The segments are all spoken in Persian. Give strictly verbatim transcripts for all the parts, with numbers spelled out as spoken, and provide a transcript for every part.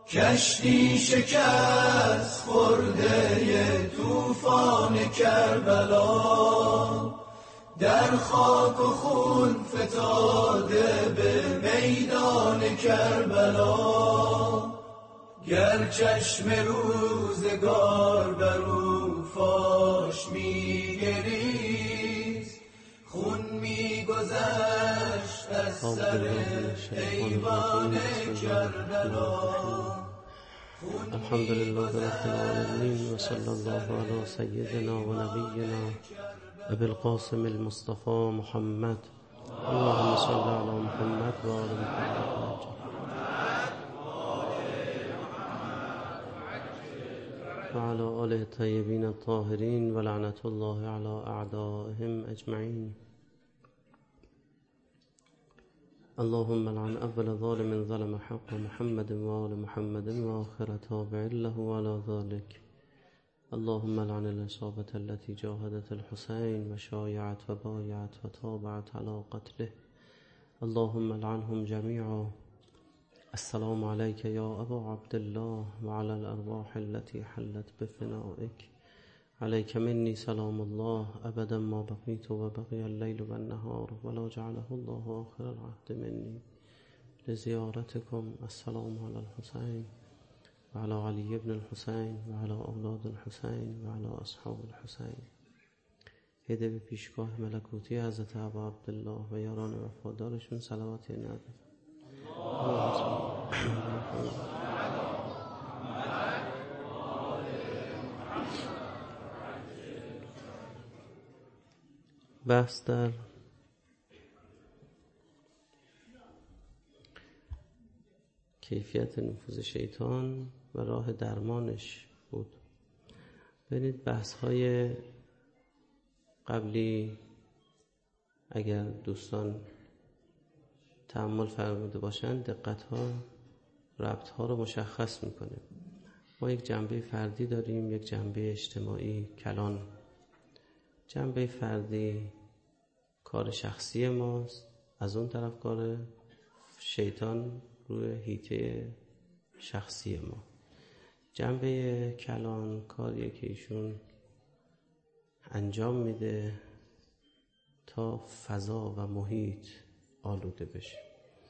کشتی شکست خورده طوفان کربلا، در خاک و خون فتاده به میدان کربلا. گر چشم روزگار بر او فاش می‌گریست، خون می‌گذشت از سر ایوان کربلا. الحمد لله رب العالمین و صلی الله علی سیدنا و نبینا ابی القاسم المصطفى محمد. اللهم صل علی محمد و آل محمد و علی آله الطیبین الطاهرین و لعنت الله علی اعدائهم اجمعین. اللهم لعن اول ظالم ظلم حق محمد و آل محمد و آخر تابع له على ذلك. اللهم لعن العصابة التي جاهدت الحسين و شایعت و بایعت و تابعت على قتله. اللهم لعنهم جميعا. السلام عليك يا أبا عبد الله وعلى الأرواح التي حلت بفنائك. عليك مني سلام الله أبدا ما بقيت وبقي الليل والنهار ولا جعله الله آخر العهد مني لزيارتكم. السلام على الحسين وعلى علي بن الحسين وعلى أولاد الحسين وعلى أصحاب الحسين. هده به پیشگاه ملکوتی حضرت ابا عبدالله و یاران وفادارشون صلوات نعت. بحث در کیفیت نفوذ شیطان و راه درمانش بود. ببینید بحث های قبلی اگر دوستان تأمل فرموده باشند دقت ها ربط ها رو مشخص میکنه. ما یک جنبه فردی داریم، یک جنبه اجتماعی کلان. جنبه فردی کار شخصی ماست، از اون طرف کار شیطان روی حیطه شخصی ما. جنبه کلان کاریه که ایشون انجام میده تا فضا و محیط آلوده بشه.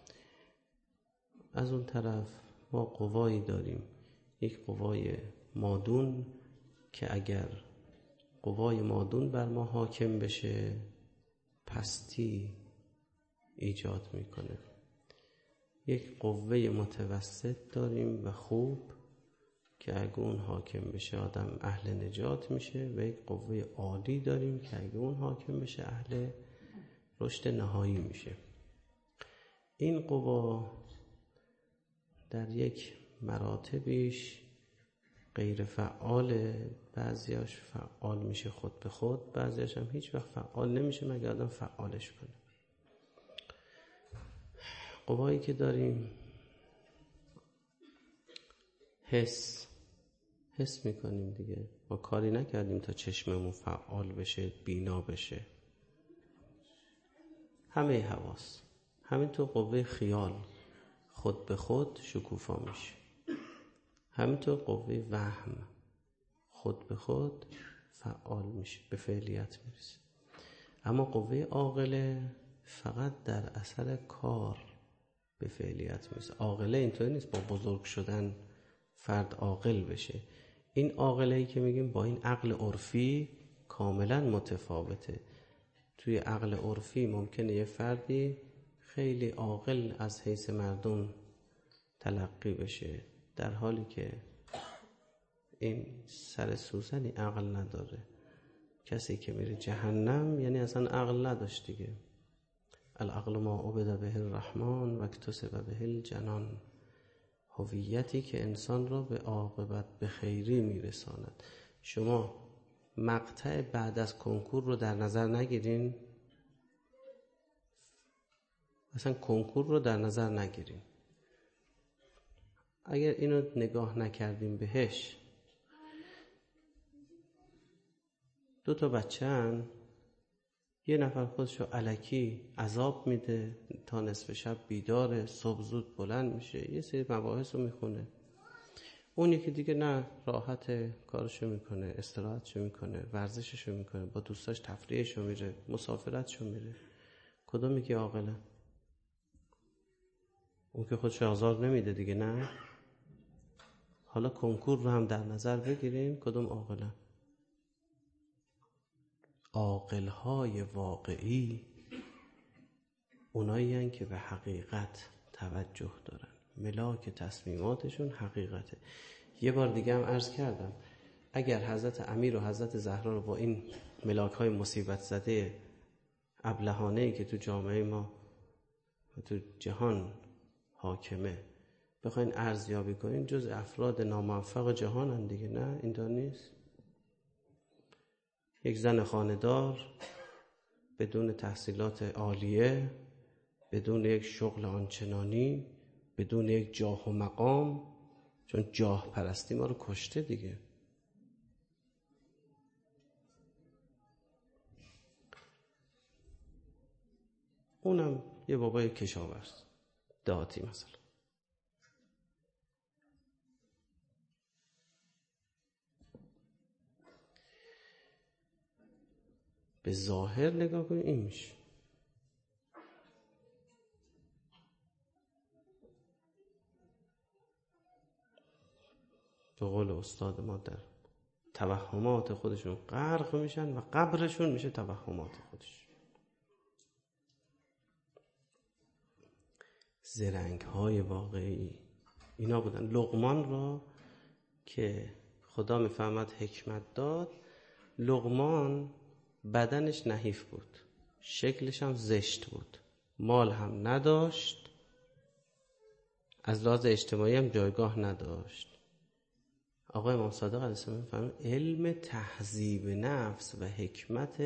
از اون طرف ما قوایی داریم، یک قوای مادون که اگر قوای مادون بر ما حاکم بشه پستی ایجاد میکنه. یک قوه متوسط داریم و خوب که اگه اون حاکم بشه آدم اهل نجات میشه، و یک قوه عالی داریم که اگه اون حاکم بشه اهل رشد نهایی میشه. این قوا در یک مراتبیش غیر فعاله، بعضیاش فعال میشه خود به خود، بعضیاش هم هیچ وقت فعال نمیشه مگر آدم فعالش کنه. قوایی که داریم حس حس میکنیم دیگه، ما کاری نکردیم تا چشممون فعال بشه، بینا بشه. همه حواس، همینطور قوه خیال خود به خود شکوفا میشه، همینطور قوه وهم خود به خود فعال میشه، به فعلیت میرسه. اما قوه عاقله فقط در اثر کار به فعلیت میرسه. عاقله اینطوری نیست با بزرگ شدن فرد عاقل بشه. این عاقله‌ای که میگیم با این عقل عرفی کاملا متفاوته. توی عقل عرفی ممکنه یه فردی خیلی عاقل از حیث مردم تلقی بشه، در حالی که این سر سوزنی عقل نداره. کسی که میره جهنم یعنی اصلا عقل نداشت دیگه. العقل ما عبد به الرحمن و اکتسب به الجنان. هویتی که انسان را به عاقبت به خیری میرساند. شما مقطع بعد از کنکور رو در نظر نگیرین، مثلا کنکور رو در نظر نگیرین. اگر اینو نگاه نکردیم بهش، دو تا بچه‌ن، یه نفر خودشو الکی عذاب میده تا نصف شب بیداره، صبح زود بلند میشه، یه سری مباحث رو میخونه. اون یکی دیگه نه، راحت کارشو میکنه، استراحتشو میکنه، ورزششو میکنه، با دوستاش تفریحشو میره، مسافرتشو میره. کدوم یکی عاقله؟ اون که خودش آزار نمیده دیگه، نه؟ حالا کنکور رو هم در نظر بگیریم، کدوم عاقله؟ عاقل‌های واقعی اونایی هستن که به حقیقت توجه دارن، ملاک تصمیماتشون حقیقته. یه بار دیگه هم عرض کردم اگر حضرت امیر و حضرت زهرا رو با این ملاک‌های مصیبت زده ابلهانه‌ای که تو جامعه ما تو جهان حاکمه بخواین ارزیابی کنین، جز افراد ناموفق جهانن دیگه، نه؟ اینطور نیست؟ یک زن خانه‌دار بدون تحصیلات عالیه، بدون یک شغل آنچنانی، بدون یک جاه و مقام، چون جاه پرستی ما رو کشته دیگه. اونم یه بابای کشاورز دهاتی مثلا. به ظاهر نگاه کنیم این میشه. به قول استاد ما در توهمات خودشون غرق میشن و قبرشون میشه توهمات خودش. زرنگ های واقعی اینا بودن. لقمان را که خدا میفهمد حکمت داد، لقمان بدنش نحیف بود، شکلش هم زشت بود، مال هم نداشت، از لحاظ اجتماعی هم جایگاه نداشت. آقای امام صادق علیه السلام فهمید علم تهذیب نفس و حکمت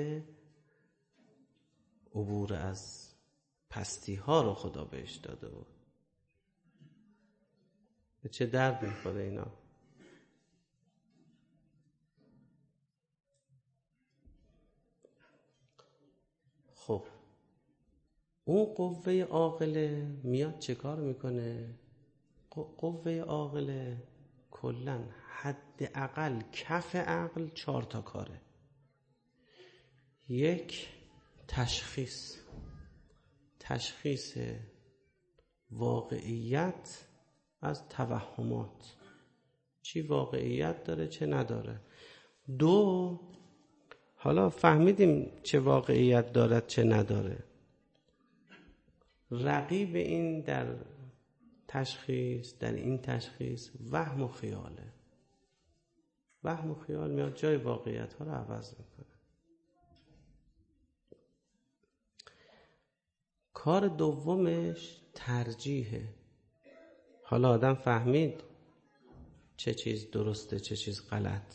عبور از پستی ها رو خدا بهش داده بود. به چه درد میخوره اینا؟ خب اون قوه عاقله میاد چه کار میکنه؟ قوه عاقله کلن حداقل کف عقل چهار تا کاره. یک، تشخیص تشخیص واقعیت از توهمات، چی واقعیت داره چه نداره. دو، حالا فهمیدیم چه واقعیت دارد چه نداره، رقیب این در تشخیص در این تشخیص وهم و خیاله. وهم و خیال میاد جای واقعیت ها رو عوض میکنه. کار دومش ترجیحه. حالا آدم فهمید چه چیز درسته چه چیز غلط.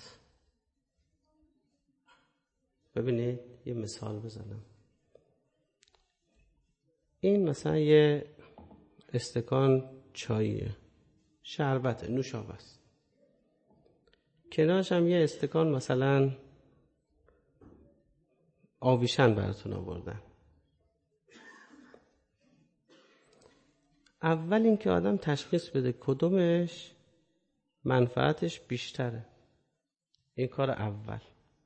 ببینید یه مثال بزنم. این مثلا یه استکان چاییه، شربت نوشابه است، کنارش هم یه استکان مثلا آویشن براتون آوردن. اول این که آدم تشخیص بده کدومش منفعتش بیشتره، این کار اول.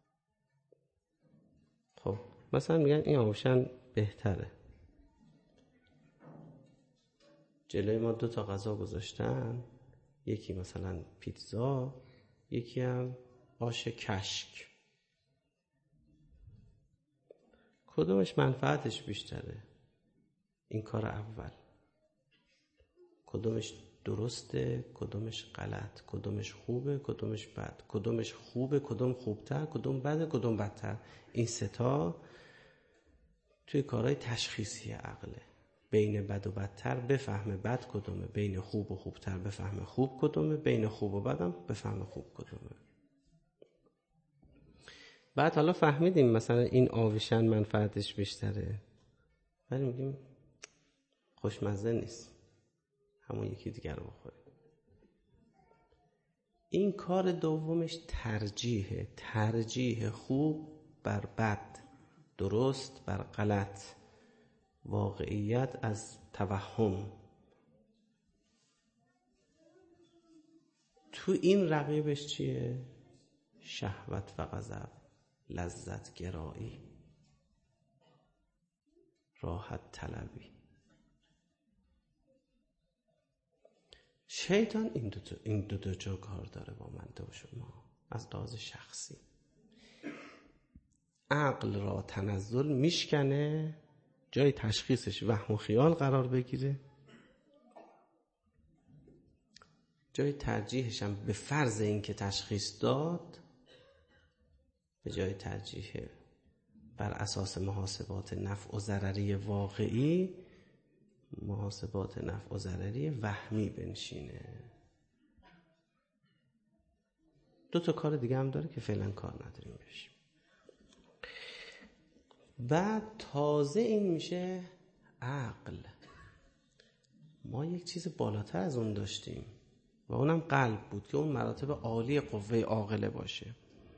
خب مثلا میگن این آویشن بهتره، جلوی ما دو تا غذا گذاشتن، یکی مثلا پیتزا، یکی هم آش کشک. کدومش منفعتش بیشتره؟ این کار اول. کدومش درسته کدومش غلط، کدومش خوبه کدومش بد، کدومش خوبه کدوم خوبتر، کدوم بده کدوم بدتر. این سه تا توی کارهای تشخیصی عقله. بین بد و بدتر بفهمه بد کدومه، بین خوب و خوبتر بفهمه خوب کدومه، بین خوب و بدم بفهمه خوب کدومه. بعد حالا فهمیدیم مثلا این آویشن منفعتش بیشتره، ولی میگیم خوشمزه نیست، همون یکی دیگر رو بخوریم. این کار دومش ترجیحه، ترجیح خوب بر بد، درست بر غلط، واقعیت از توهم. تو این رقیبش چیه؟ شهوت و غضب، لذت گرایی، راحت طلبی. شیطان این دو تا این دو تا جا کار داره با من و شما از لحاظ شخصی. عقل را تنزل میشکنه، جای تشخیصش وهم و خیال قرار بگیره، جای ترجیحش هم به فرض این که تشخیص داد، به جای ترجیح بر اساس محاسبات نفع و ضرری واقعی، محاسبات نفع و ضرری وهمی بنشینه. دو تا کار دیگه هم داره که فعلا کار نداریم بهش. بعد تازه این میشه عقل. ما یک چیز بالاتر از اون داشتیم و اونم قلب بود که اون مراتب عالی قوه عاقله باشه.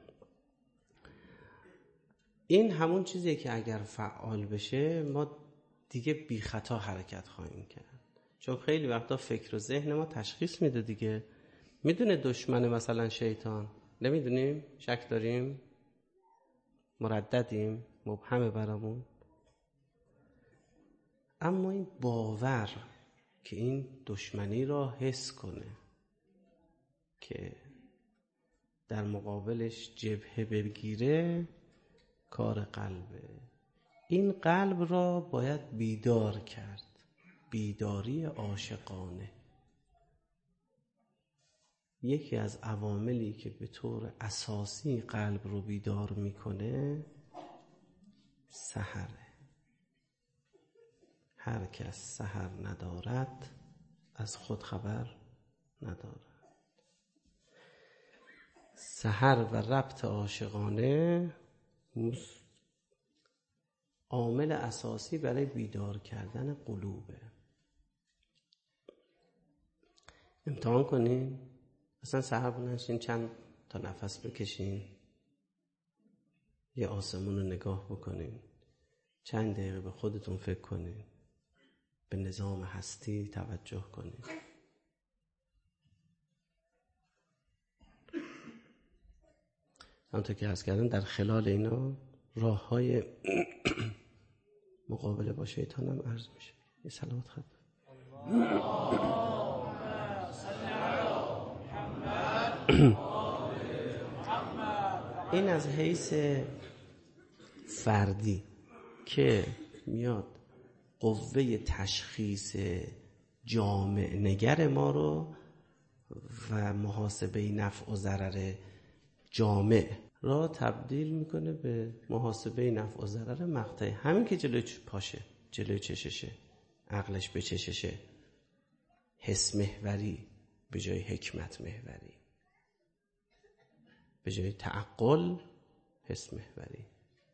این همون چیزیه که اگر فعال بشه ما دیگه بی خطا حرکت خواهیم کرد، چون خیلی وقتا فکر و ذهن ما تشخیص میده دیگه. میدونه دشمن مثلا شیطان، نمیدونیم؟ شک داریم؟ مرددیم؟ مبهمه برامون؟ اما این باور که این دشمنی را حس کنه، که در مقابلش جبهه بگیره، کار قلبه. این قلب را باید بیدار کرد، بیداری عاشقانه. یکی از عواملی که به طور اساسی قلب رو بیدار میکنه سحره. هر کس سحر ندارد از خود خبر ندارد. سحر و ربط عاشقانه عامل اساسی برای بیدار کردن قلوبه. امتحان کنین، اصلا سحر بلنشین چند تا نفس بکشین، یه آسمون رو نگاه بکنین، چند دقیقه به خودتون فکر کنین، به نظام هستی توجه کنین. همونطور که عرض کردم در خلال اینا راه های مقابله با شیطان هم عرض میشه. یه سلامت خط. این از حیث فردی که میاد قوه تشخیص جامع نگر ما رو و محاسبه نفع و ضرر جامع را تبدیل میکنه به محاسبه نفع و ضرر مقطعی. همین که جلوی پاشه، جلوی چششه، عقلش به چششه، حس محوری به جای حکمت محوری، به جای تعقل حس محوری.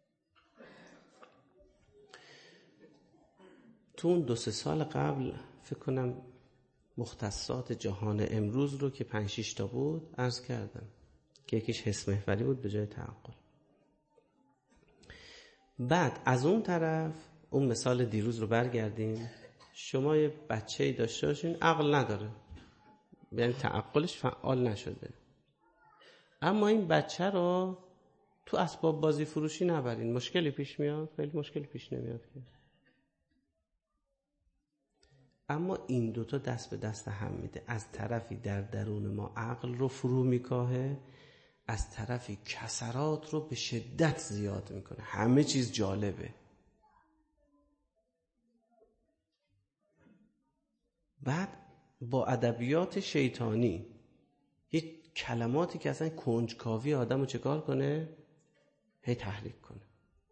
تو اون دو سه سال قبل فکر کنم مختصات جهان امروز رو که پنج شش تا بود عرض کردم که یکیش حس محوری بود به جای تعقل. بعد از اون طرف اون مثال دیروز رو برگردیم، شما یه بچه‌ای داشته باشین عقل نداره، یعنی تعقلش فعال نشده، اما این بچه رو تو اسباب بازی فروشی نبرین، مشکلی پیش میاد؟ خیلی مشکلی پیش نمیاد که. اما این دوتا دست به دست هم میده. از طرفی در درون ما عقل رو فرو میکاهه، از طرفی کسرات رو به شدت زیاد میکنه. همه چیز جالبه. بعد با ادبیات شیطانی یه کلماتی که اصلا کنجکاوی آدم رو چکار کنه؟ هی تحریک کنه.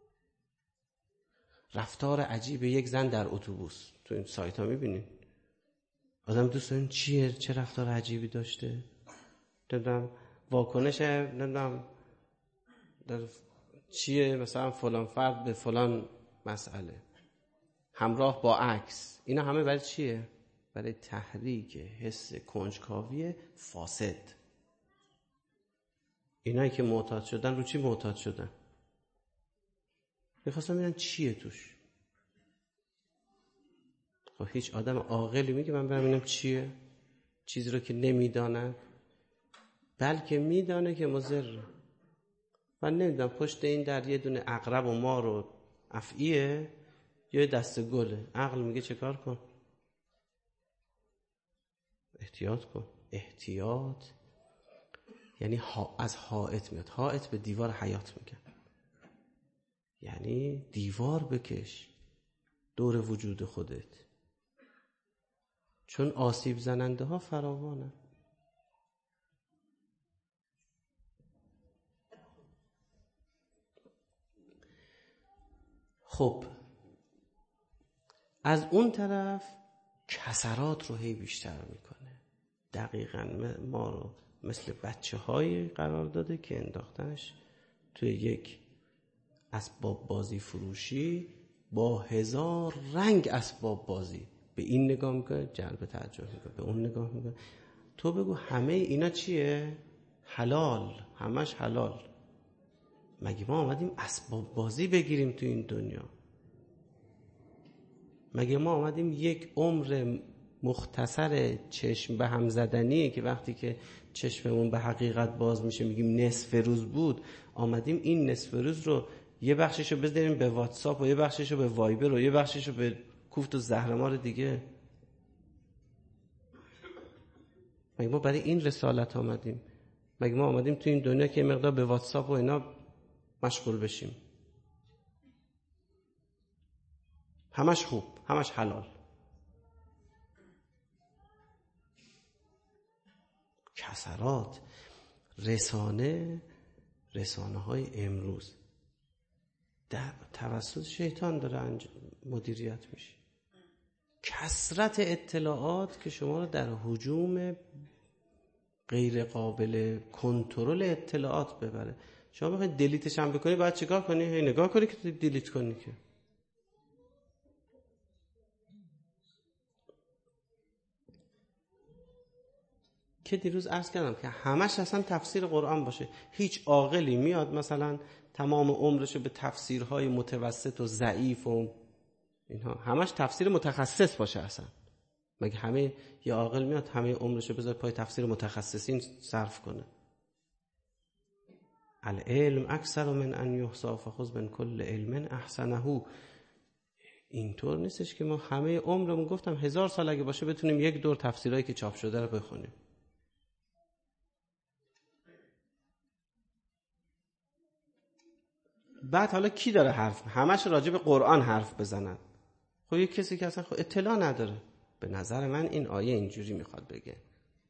رفتار عجیب یک زن در اتوبوس، تو این سایت ها میبینین آدم دوست دارین چیه؟ چه رفتار عجیبی داشته؟ نمیدونم واکنش نمیدونم در چیه، مثلا فلان فرد به فلان مسئله همراه با عکس. اینا همه برای چیه؟ برای تحریک حس کنجکاوی فاسد. اینایی که معتاد شدن رو چی معتاد شدن؟ میخواستم ببینن چیه توش. خب هیچ آدم عاقلی میگه من برم ببینم چیه؟ چیزی رو که نمیداند بلکه میدانه که مضر. من نمیدونم پشت این در یه دونه عقرب و مار و افعیه یا دست گله. عقل میگه چه کار کن؟ احتیاط کن. احتیاط یعنی ها از حائط میاد. حائط به دیوار حیات میگه، یعنی دیوار بکش دور وجود خودت، چون آسیب زننده ها فراوانه. خب از اون طرف کسرات رو هی بیشتر میکنه. دقیقاً ما رو مثل بچه های قرار داده که انداختنش توی یک اسباب بازی فروشی با هزار رنگ اسباب بازی. به این نگاه میکنه جلب توجه میکنه، به اون نگاه میکنه. تو بگو همه اینا چیه؟ حلال، همش حلال. مگه ما آمدیم اسباب بازی بگیریم تو این دنیا؟ مگه ما آمدیم یک عمر مختصر چشم به هم زدنیه که وقتی که چشممون به حقیقت باز میشه میگیم نصف روز بود، آمدیم این نصف روز رو یه بخششو بذاریم به واتساپ و یه بخششو به وایبر و یه بخششو به کوفت و زهرمار دیگه؟ مگه ما برای این رسالت آمدیم؟ مگه ما آمدیم تو این دنیا که مقدار به واتساپ و اینا مشغول بشیم؟ همش خوب، همش حلال. کسرات رسانه رسانه های امروز در توسط شیطان داره مدیریت میشه. کثرت اطلاعات که شما رو در هجوم غیر قابل کنترل اطلاعات ببره. شما بخواید دیلیتش هم بکنی باید چیکار کنی؟ هی نگاه کنی که دیلیت کنی. که که دیروز عرض کردم که همش اصلا تفسیر قرآن باشه. هیچ عاقلی میاد مثلا تمام عمرشو به تفسیرهای متوسط و ضعیف و اینها همش تفسیر متخصص باشه اصلا؟ مگه همه یه عاقل میاد همه عمرشو بذاره پای تفسیر متخصصین صرف کنه؟ العلم اکثر من ان یحصی فخذ من کل علم احسنه. اینطور نیستش که ما همه عمرمون، گفتم هزار سال اگه باشه بتونیم یک دور تفسیرهایی که چاپ شده رو بخونیم. بعد حالا کی داره حرف همش راجع به قرآن حرف بزنن؟ خب یک کسی که اصلا خب اطلاع نداره. به نظر من این آیه اینجوری میخواد بگه.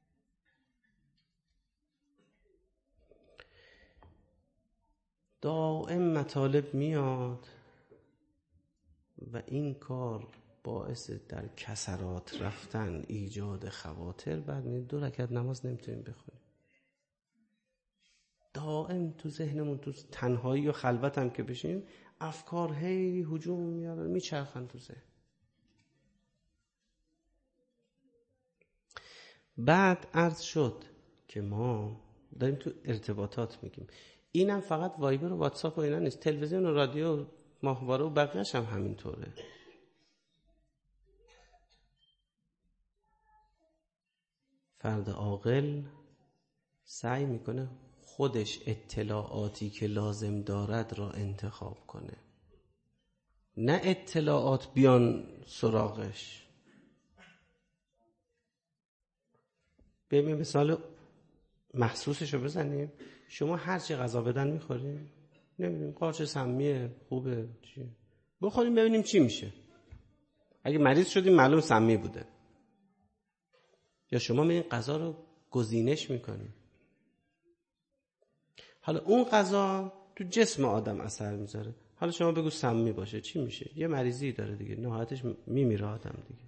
دائم مطالب میاد و این کار باعث در کسرات رفتن، ایجاد خواطر. بعد دو رکعت نماز نمیتونیم بخونیم. دائم تو ذهنمون تو تنهایی و خلوت هم که بشیم افکار هی هجوم میارن، میچرخن تو ذهن. بعد عرض شد که ما داریم تو ارتباطات میگیم. اینم فقط وایبر و واتساپ و اینا نیست، تلویزیون و رادیو و ماهواره و بقیه‌اش هم همینطوره. فرد عاقل سعی میکنه خودش اطلاعاتی که لازم دارد را انتخاب کنه، نه اطلاعات بیان سراغش. ببین مثال محسوسش رو بزنیم. شما هر چی غذا بدن میخوریم؟ نمیدونیم قارچ سمیه خوبه چی؟ بخوریم ببینیم چی میشه. اگه مریض شدیم معلوم سمی بوده. یا شما می این غذا رو گزینش میکنیم. حالا اون غذا تو جسم آدم اثر میذاره. حالا شما بگو سمی باشه چی میشه؟ یه مریضی داره دیگه، نهایتش میمیره آدم دیگه.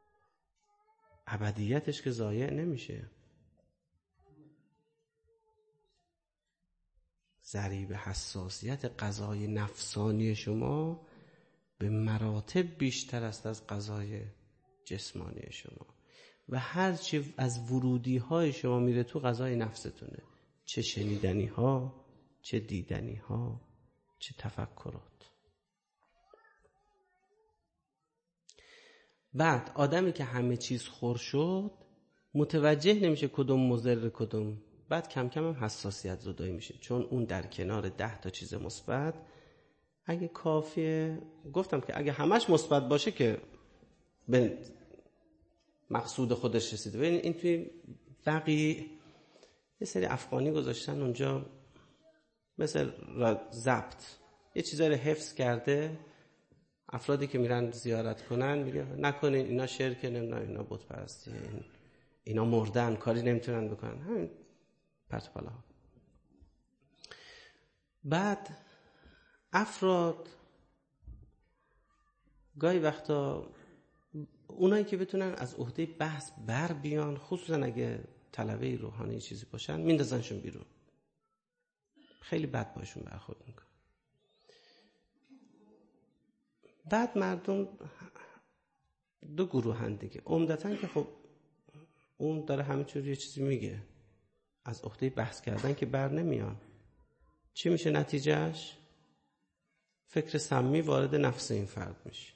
ابدیتش که ضایع نمیشه. ضریب حساسیت غذای نفسانی شما به مراتب بیشتر است از غذای جسمانی شما و هر چی از ورودی های شما میره تو غذای نفستونه، چه شنیدنی ها، چه دیدنی ها، چه تفکرات. بعد آدمی که همه چیز خور شد متوجه نمیشه کدوم مضر کدوم بعد کم کم هم حساسیت زدایی میشه، چون اون در کنار ده تا چیز مثبت اگه کافیه، گفتم که اگه همش مثبت باشه که به مقصود خودش رسیده. ببین این توی بقیه یه سری افغانی گذاشتن اونجا مثل ضبط یه چیزایی رو حفظ کرده، افرادی که میرن زیارت کنن میگه نکنین اینا شرک، نمیدونم اینا بت پرستی، اینا مردن کاری نمیتونن بکنن، همین پرت و پلا. بعد افراد گاهی وقتا اونایی که بتونن از عهده بحث بر بیان، خصوصا اگه طلبه روحانی چیزی باشن، میندازنشون بیرون، خیلی بد باشون برخورد میکنن. بعد مردم دو گروه هن دیگه، عمدتاً که خب اون داره همینجوری یه چیزی میگه، از عهده بحث کردن که بر نمیان. چی میشه نتیجهش؟ فکر سمی وارد نفس این فرد میشه،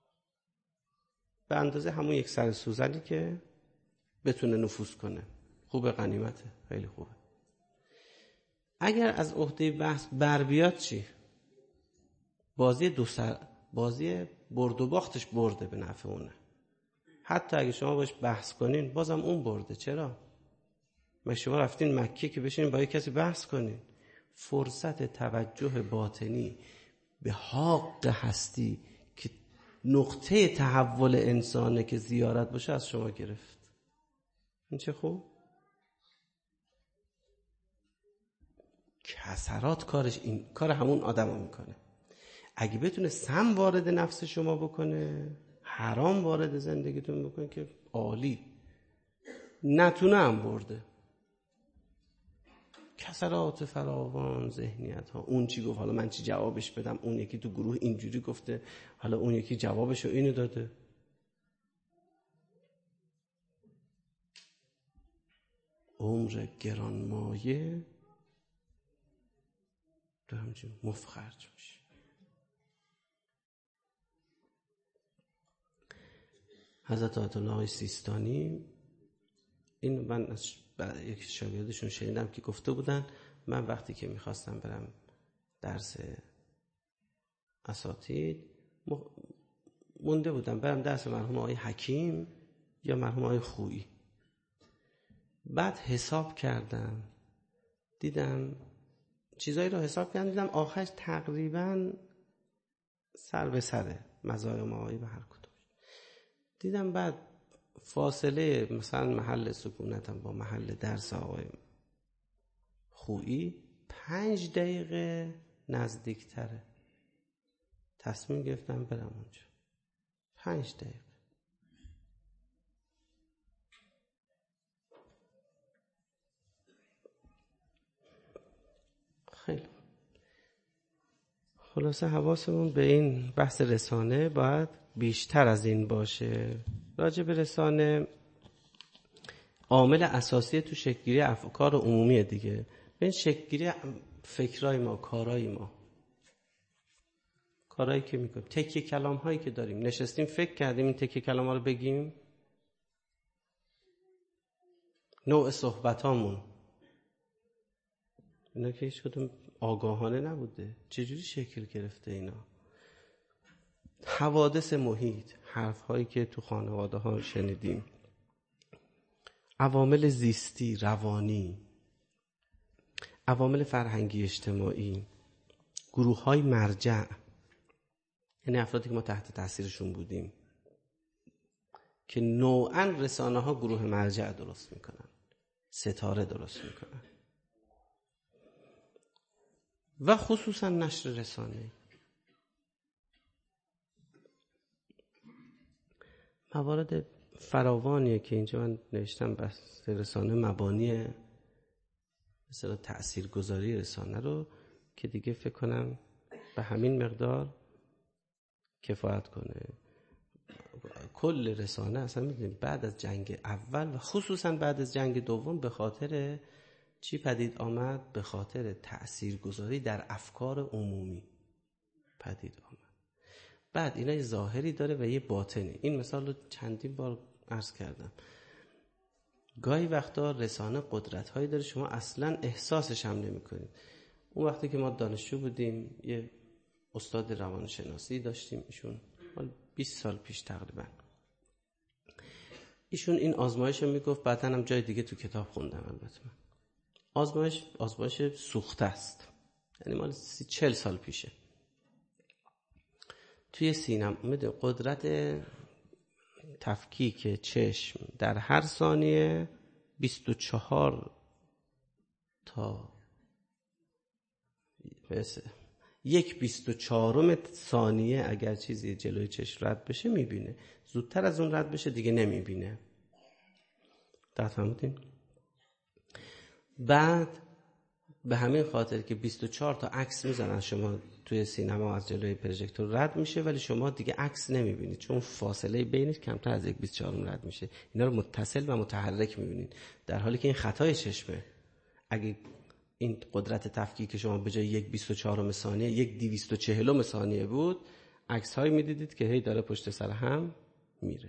به اندازه همون یک سر سوزنی که بتونه نفوذ کنه. خوبه، غنیمته، خیلی خوبه. اگر از عهده بحث بر بیاد چی؟ بازی دو سر، بازی برد و باختش برده به نفع اونه. حتی اگه شما باش بحث کنین بازم اون برده. چرا؟ ما شما رفتین مکه که بشین با یک کسی بحث کنین، فرصت توجه باطنی به حق هستی که نقطه تحول انسانه که زیارت باشه از شما گرفت. این چه خوب؟ کسرات کارش این کار همون آدم رو میکنه. اگه بتونه سم وارد نفس شما بکنه، حرام وارد زندگیتون بکنه که عالی، نتونه هم برده. کسرات فراوان ذهنیت ها. اون چی گفت حالا من چی جوابش بدم، اون یکی تو گروه اینجوری گفته حالا اون یکی جوابشو اینو داده. عمر گرانمایه تو همچین مفخرج میشه. حضرت آیت الله سیستانی، این من از یک شاگردشون شنیدم که گفته بودن من وقتی که میخواستم برم درس اساتید مونده بودم برم درس مرحوم آقای حکیم یا مرحوم آقای خویی. بعد حساب کردم دیدم چیزایی رو حساب کردم دیدم آخرش تقریبا سر به سره مزایا معایی به هر کدوم. دیدم بعد فاصله مثلا محل سکونتم با محل درس آقای خویی پنج دقیقه نزدیکتره. تصمیم گرفتم برم اونجا. پنج دقیقه. خیلی خلاصه حواسمون به این بحث رسانه باید بیشتر از این باشه. راجع به رسانه عامل اساسی تو شکل‌گیری افکار عمومی دیگه. به این شکل‌گیری فکرای ما، کارای ما، کارایی که میکنیم، تکیه کلام هایی که داریم، نشستیم فکر کردیم این تکیه کلام ها رو بگیم، نوع صحبت هامون اینا که هیچ کدوم آگاهانه نبوده، چجوری شکل گرفته اینا. حوادث محیط، حرف هایی که تو خانواده ها شنیدیم، عوامل زیستی، روانی، عوامل فرهنگی اجتماعی، گروه های مرجع، یعنی افرادی که ما تحت تاثیرشون بودیم که نوعاً رسانه ها گروه مرجع درست میکنن، ستاره درست میکنن، و خصوصاً نشر رسانه. موارد فراوانیه که اینجا من نوشتم بحث رسانه، مبانی مثلا تأثیرگذاری رسانه رو که دیگه فکر کنم به همین مقدار کفایت کنه. کل رسانه اصلا میدونیم بعد از جنگ اول و خصوصا بعد از جنگ دوم به خاطر چی پدید آمد؟ به خاطر تأثیرگذاری در افکار عمومی پدید آمد. بعد اینا یه ظاهری داره و یه باطنی. این مثال رو چندین بار عرض کردم. گاهی وقتا رسانه قدرت‌هایی داره شما اصلاً احساسش هم نمی‌کنید. اون وقتی که ما دانشجو بودیم یه استاد روانشناسی داشتیم، ایشون حالا بیست سال پیش تقریبا، ایشون این آزمایش رو میگفت، بعدن هم جای دیگه تو کتاب خوندم البته من. آزمایش آزمایش سوخته است، یعنی مال سی چل سال پیشه. توی سینما میدونی قدرت تفکیک چشم در هر ثانیه بیست و چهار تا مثل یک بیست و چهارم ثانیه اگر چیزی جلوی چشم رد بشه میبینه، زودتر از اون رد بشه دیگه نمیبینه. دقیق فهمیدین؟ بعد به همین خاطر که بیست و چهار تا عکس میزنن شما توی سینما از جلوی پروژکتور رد میشه، ولی شما دیگه عکس نمیبینید چون فاصله بینش کمتر از یک بیست و چهارم رد میشه. اینا رو متصل و متحرک میبینید، در حالی که این خطای چشمه. اگه این قدرت تفکیک شما به جای یک بیست و چهارم ثانیه یک دویست و چهلم ثانیه بود، عکس هایی میدیدید که هی داره پشت سر هم میره.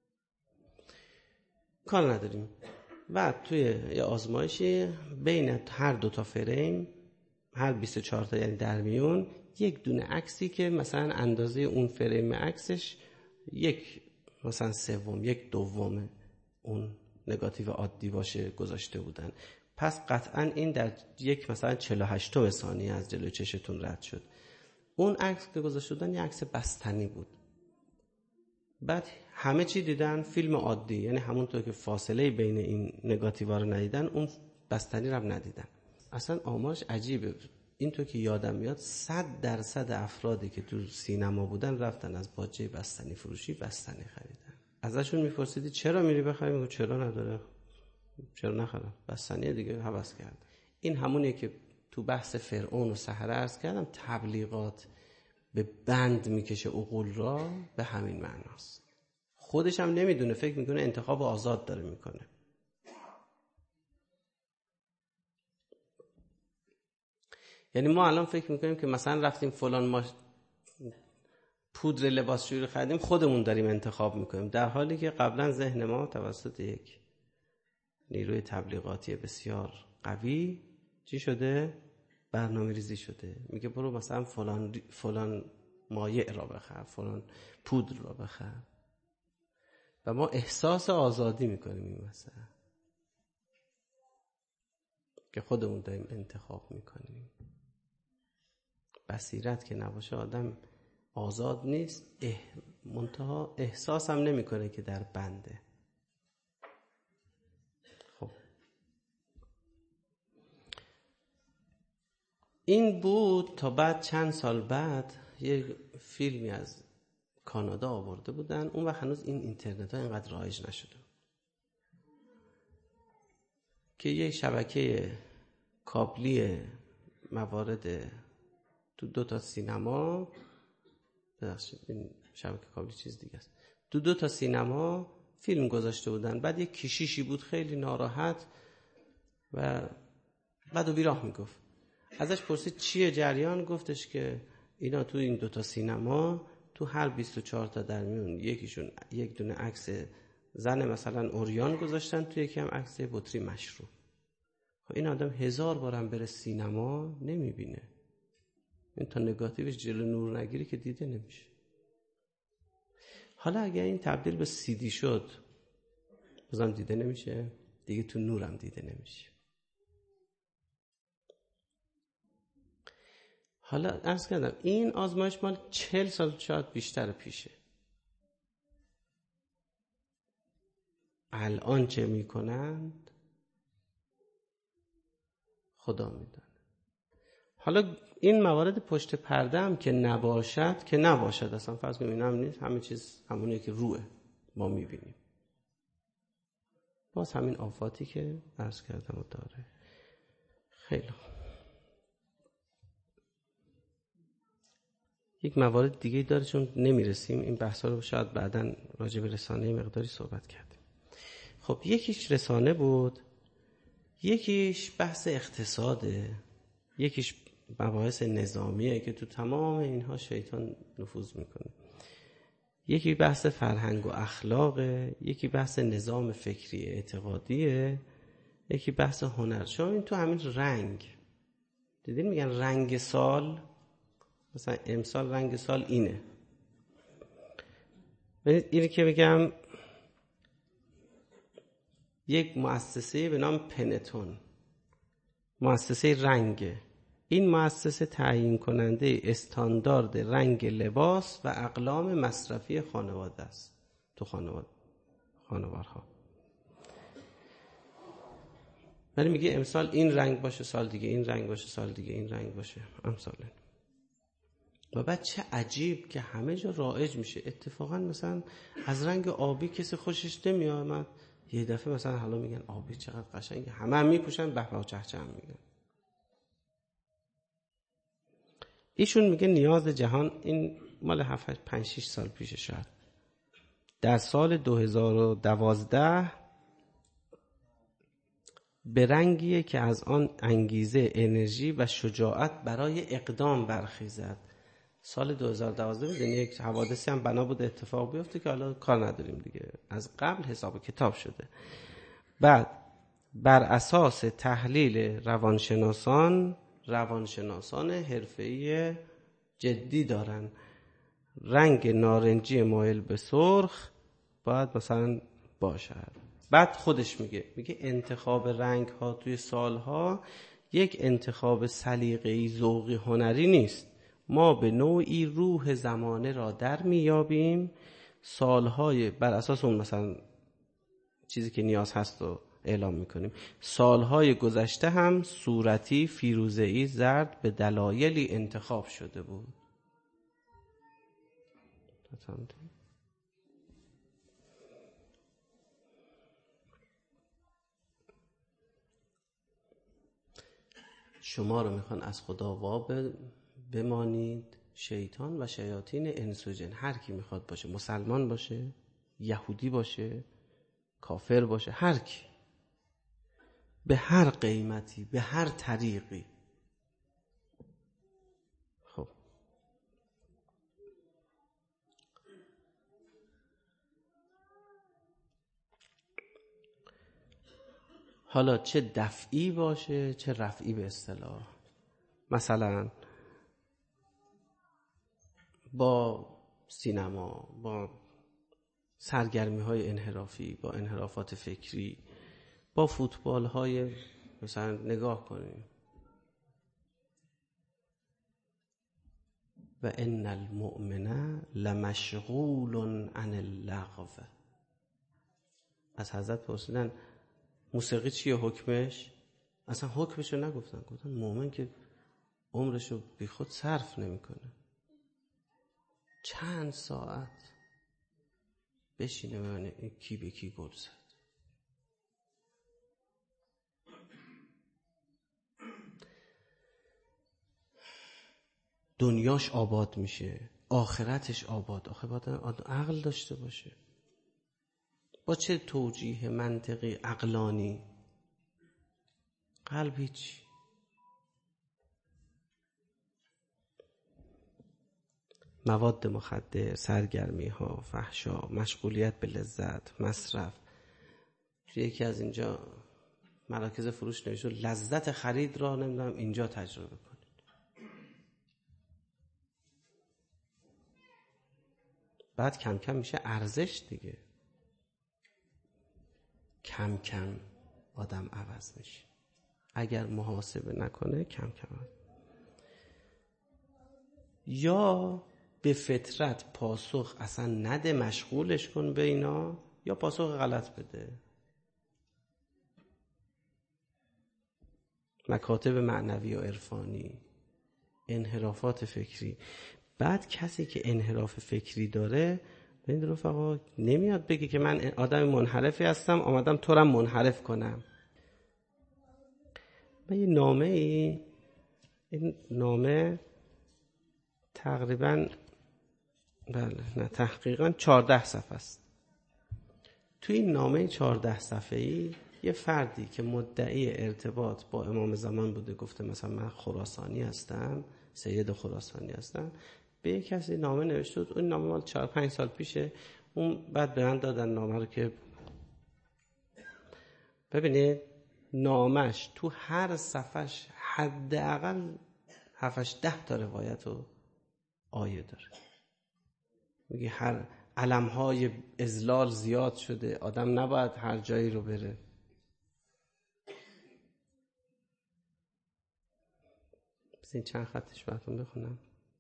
کار نداریم. و توی یه آزمایشی بین هر دو تا فریم، هر بیست و چهار تا یعنی در میون، یک دونه عکسی که مثلا اندازه اون فریم عکسش یک مثلا سوم یک دوم اون نگاتیو عادی باشه گذاشته بودن. پس قطعا این در یک مثلا چهل و هشت ثانیه از جلوی چشتون رد شد. اون عکس که گذاشته بودن یه عکس بستنی بود. بعد همه چی دیدن فیلم عادی، یعنی همونطور که فاصله بین این نگاتیوها رو ندیدن، اون بستنی رو هم ندیدن. اصلا آمارش عجیبه. اینطور که یادم میاد صد درصد افرادی که تو سینما بودن رفتن از باجه بستنی فروشی بستنی خریدن. ازشون میپرسیدی چرا میری بخری؟ میگه چرا نداره، چرا نخرم، بستنی دیگه هوس کرد. این همونیه که تو بحث فرعون و سحر عرض کردم، تبلیغات به بند میکشه عقول را، به همین معناست. خودش هم نمیدونه، فکر میکنه انتخاب آزاد داره میکنه. یعنی ما الان فکر میکنیم که مثلا رفتیم فلان ما پودر لباسشویی رو خریدیم، خودمون داریم انتخاب میکنیم، در حالی که قبلا ذهن ما توسط یک نیروی تبلیغاتی بسیار قوی چی شده؟ برنامه ریزی شده. میگه برو مثلا فلان فلان مایع را بخر، فلان پودر را بخر، و ما احساس آزادی میکنیم این مثلا که خودمون داریم انتخاب میکنیم. بصیرت که نباشه آدم آزاد نیست، اه... منتها احساس هم نمیکنه که در بنده. خب این بود تا بعد چند سال بعد یه فیلمی از کانادا آورده بودن. اون وقت هنوز این اینترنت ها اینقدر رایج نشده که یه شبکه کابلی موارد تو دو تا سینما، ببخشید این شبکه کابلی چیز دیگه است، تو دو تا سینما فیلم گذاشته بودن. بعد یه کشیشی بود خیلی ناراحت و بعد و بیراه میگفت. ازش پرسید چیه جریان؟ گفتش که اینا تو این دو تا سینما تو هر بیست و چهار تا در میون یکیشون یک دونه عکس زن مثلا اوریان گذاشتن، تو یکی هم عکس بطری مشروب. خب این آدم هزار بارم بره سینما نمیبینه، این تا نگاتیوش جلو نور نگیری که دیده نمیشه. حالا اگر این تبدیل به سیدی شد بازم دیده نمیشه دیگه، تو نورم دیده نمیشه. حالا عرض کردم این آزمایش مال چهل سال شاید بیشتر پیشه. الان چه میکنند خدا میدونه. حالا این موارد پشت پرده هم که نباشد که نباشد، اصلا فرض کنیم این هم نیست، همه چیز همونیه که روه ما میبینیم، باز همین آفاتی که عرض کردم و داره. خیلی یک موارد دیگه داره چون نمیرسیم، این بحثا رو شاید بعداً راجع به رسانه مقداری صحبت کردیم. خب یکیش رسانه بود، یکیش بحث اقتصاده، یکیش مباحث نظامیه که تو تمام اینها شیطان نفوذ میکنه. یکی بحث فرهنگ و اخلاقه، یکی بحث نظام فکری اعتقادیه، یکی بحث هنر. شما این تو همین رنگ دیدین میگن رنگ سال، مثلا امسال رنگ سال اینه. ببینید اینی که میگم یک مؤسسه به نام پنتون، مؤسسه رنگه. این مؤسسه تعیین کننده استاندارد رنگ لباس و اقلام مصرفی خانواده است تو خانواده خانوارها. ولی میگه امسال این رنگ باشه، سال دیگه این رنگ باشه، سال دیگه این رنگ باشه، امسال این. و بعد چه عجیب که همه جا رایج میشه. اتفاقا مثلا از رنگ آبی کسی خوشش نمیاد، یه دفعه مثلا حالا میگن آبی چقدر قشنگه، همه هم میپوشن، به به و چهچه هم میگن. ایشون میگه نیاز جهان، این مال هفت پنج شش سال پیش شد، در سال دو هزار و دوازده به رنگیه که از آن انگیزه، انرژی و شجاعت برای اقدام برخیزد. سال دو هزار و دوازده میدونی یک حوادثی هم بنا بود اتفاق بیفته که حالا کار نداریم دیگه، از قبل حساب کتاب شده. بعد بر اساس تحلیل روانشناسان روانشناسان حرفه‌ای جدی دارن، رنگ نارنجی مایل به سرخ باید مثلا باشد. بعد خودش میگه میگه انتخاب رنگ ها توی سالها یک انتخاب سلیقه‌ای ذوقی هنری نیست. ما به نوعی روح زمانه را در میابیم، سالهای بر اساس اون مثلا چیزی که نیاز هست رو اعلام میکنیم. سالهای گذشته هم صورتی، فیروزه‌ای، زرد به دلایلی انتخاب شده بود. شما رو میخوان از خدا وا بمانید، شیطان و شیاطین انس و جن، هر کی میخواد باشه، مسلمان باشه، یهودی باشه، کافر باشه، هر کی، به هر قیمتی، به هر طریقی. خب حالا چه دفعی باشه چه رفعی به اصطلاح، مثلا با سینما، با سرگرمی های انحرافی، با انحرافات فکری، با فوتبال های مثلا نگاه کنیم. و ان المؤمن لمشغول عن اللغو. از حضرت پرسیدن موسیقی چیه حکمش؟ اصلا حکمشو نگفتن، گفتن مؤمن که عمرشو بی خود صرف نمیکنه، چند ساعت بشینه ببینه کی به کی گل زد. دنیاش آباد میشه، آخرتش آباد. آخه باید عقل داشته باشه. با چه توجیه منطقی عقلانی؟ قلب هیچ. مواد مخدر، سرگرمی ها، فحشا، مشغولیت به لذت، مصرف. یکی از اینجا مراکز فروش نوشته لذت خرید را نمیدونم اینجا تجربه کنید. بعد کم کم میشه ارزش دیگه. کم کم آدم عوض میشه. اگر محاسبه نکنه کم کم عوض. یا به فطرت پاسخ اصلا نده، مشغولش کن به اینا، یا پاسخ غلط بده. مکاتب معنوی و عرفانی، انحرافات فکری. بعد کسی که انحراف فکری داره ببین رفقا نمیاد بگه که من آدم منحرفی هستم آمدم تو را منحرف کنم. من یه نامه ای، این نامه تقریبا بله نه تحقیقا چهارده صفحه است. تو این نامه چهارده صفحه‌ای یه فردی که مدعی ارتباط با امام زمان بوده گفته مثلا من خراسانی هستم، سید خراسانی هستم، به یک کسی نامه نوشته بود، اون نامه مال چهار پنج سال پیشه، اون بعد به من دادن نامه رو که ببینید نامش تو هر صفحش حداقل هفتش ده تا روایت و آیه داره. میگه هر علمهای اذلال زیاد شده، آدم نباید هر جایی رو بره. بس این چند خطش براتون بخونم.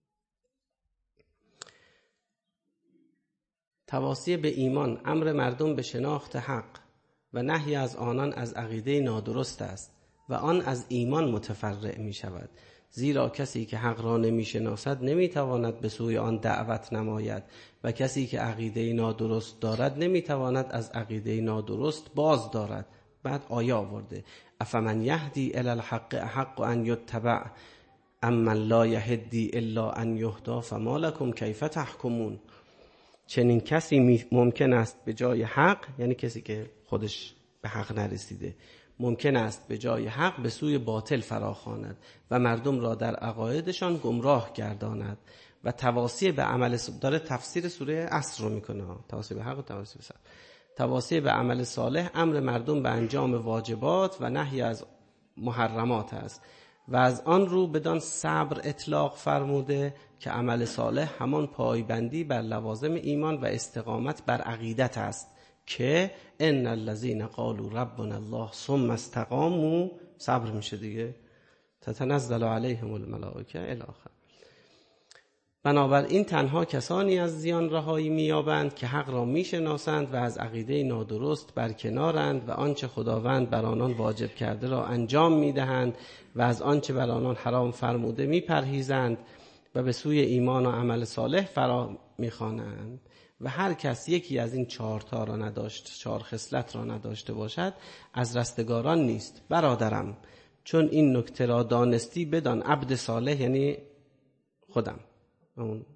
تواصی به ایمان، امر مردم به شناخت حق و نهی از آنان از عقیده نادرست است و آن از ایمان متفرع می شود، زیرا کسی که حق را نمی شناسد نمی تواند به سوی آن دعوت نماید و کسی که عقیده نادرست دارد نمی تواند از عقیده نادرست باز دارد. بعد آیه آورده افمن یهدی الی الحق احق ان یتبع اما لا یهدی الا ان یهدی فما لکم کیف تحکمون. چنین کسی ممکن است به جای حق، یعنی کسی که خودش به حق نرسیده، ممکن است به جای حق به سوی باطل فراخواند و مردم را در عقایدشان گمراه گرداند و تواصی به عمل س... داره تفسیر سوره عصر رو میکنه، تواصی به حق و تواصی به صبر. تواصی به عمل صالح امر مردم به انجام واجبات و نهی از محرمات است و از آن رو بدان صبر اطلاق فرموده که عمل صالح همان پایبندی بر لوازم ایمان و استقامت بر عقیدت است که ان الذين قالوا ربنا الله ثم استقاموا، صبر میشه دیگه، تتنزل علیهم الملائکه الی آخر. بنابراین تنها کسانی از زیان رهایی می‌یابند که حق را می‌شناسند و از عقیده نادرست برکنارند و آنچه خداوند بر آنان واجب کرده را انجام می‌دهند و از آنچه بر آنان حرام فرموده می‌پرهیزند و به سوی ایمان و عمل صالح فرا می‌خوانند. و هر کس یکی از این چهار تا را نداشت، چهار خصلت را نداشته باشد، از رستگاران نیست. برادرم چون این نکته را دانستی بدان عبد صالح، یعنی خودم اون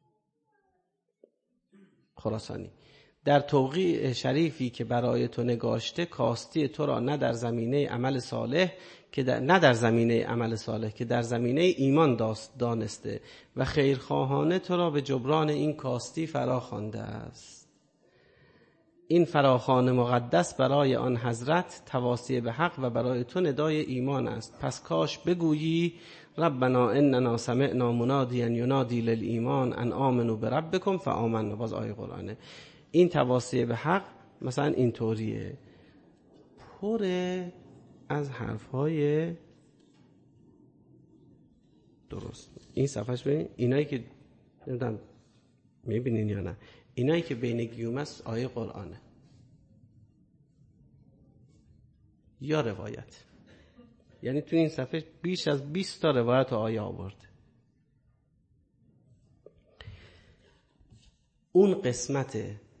خراسانی، در توقیع شریفی که برای تو نگاشته کاستی تو را نه در زمینه عمل صالح که در نه در زمینه عمل صالح که در زمینه ایمان داست دانسته و خیرخواهانه تو را به جبران این کاستی فراخوانده است. این فراخوان مقدس برای آن حضرت تواصی به حق و برای تو ندای ایمان است. پس کاش بگویی ربنا اننا سمعنا منادیا ینادی للایمان ان آمنوا بربکم فآمنا. باز آیه قرآنه. این تواصی به حق مثلا این طوریه، پره از حرفهای درست. این صفحش ببین، اینایی که نمیدونم میبینین یا نه، اینایی که بین گیوم است آیه قرآنه یا روایت، یعنی تو این صفحه بیش از بیست تا روایت و آیه آورده. اون قسمت،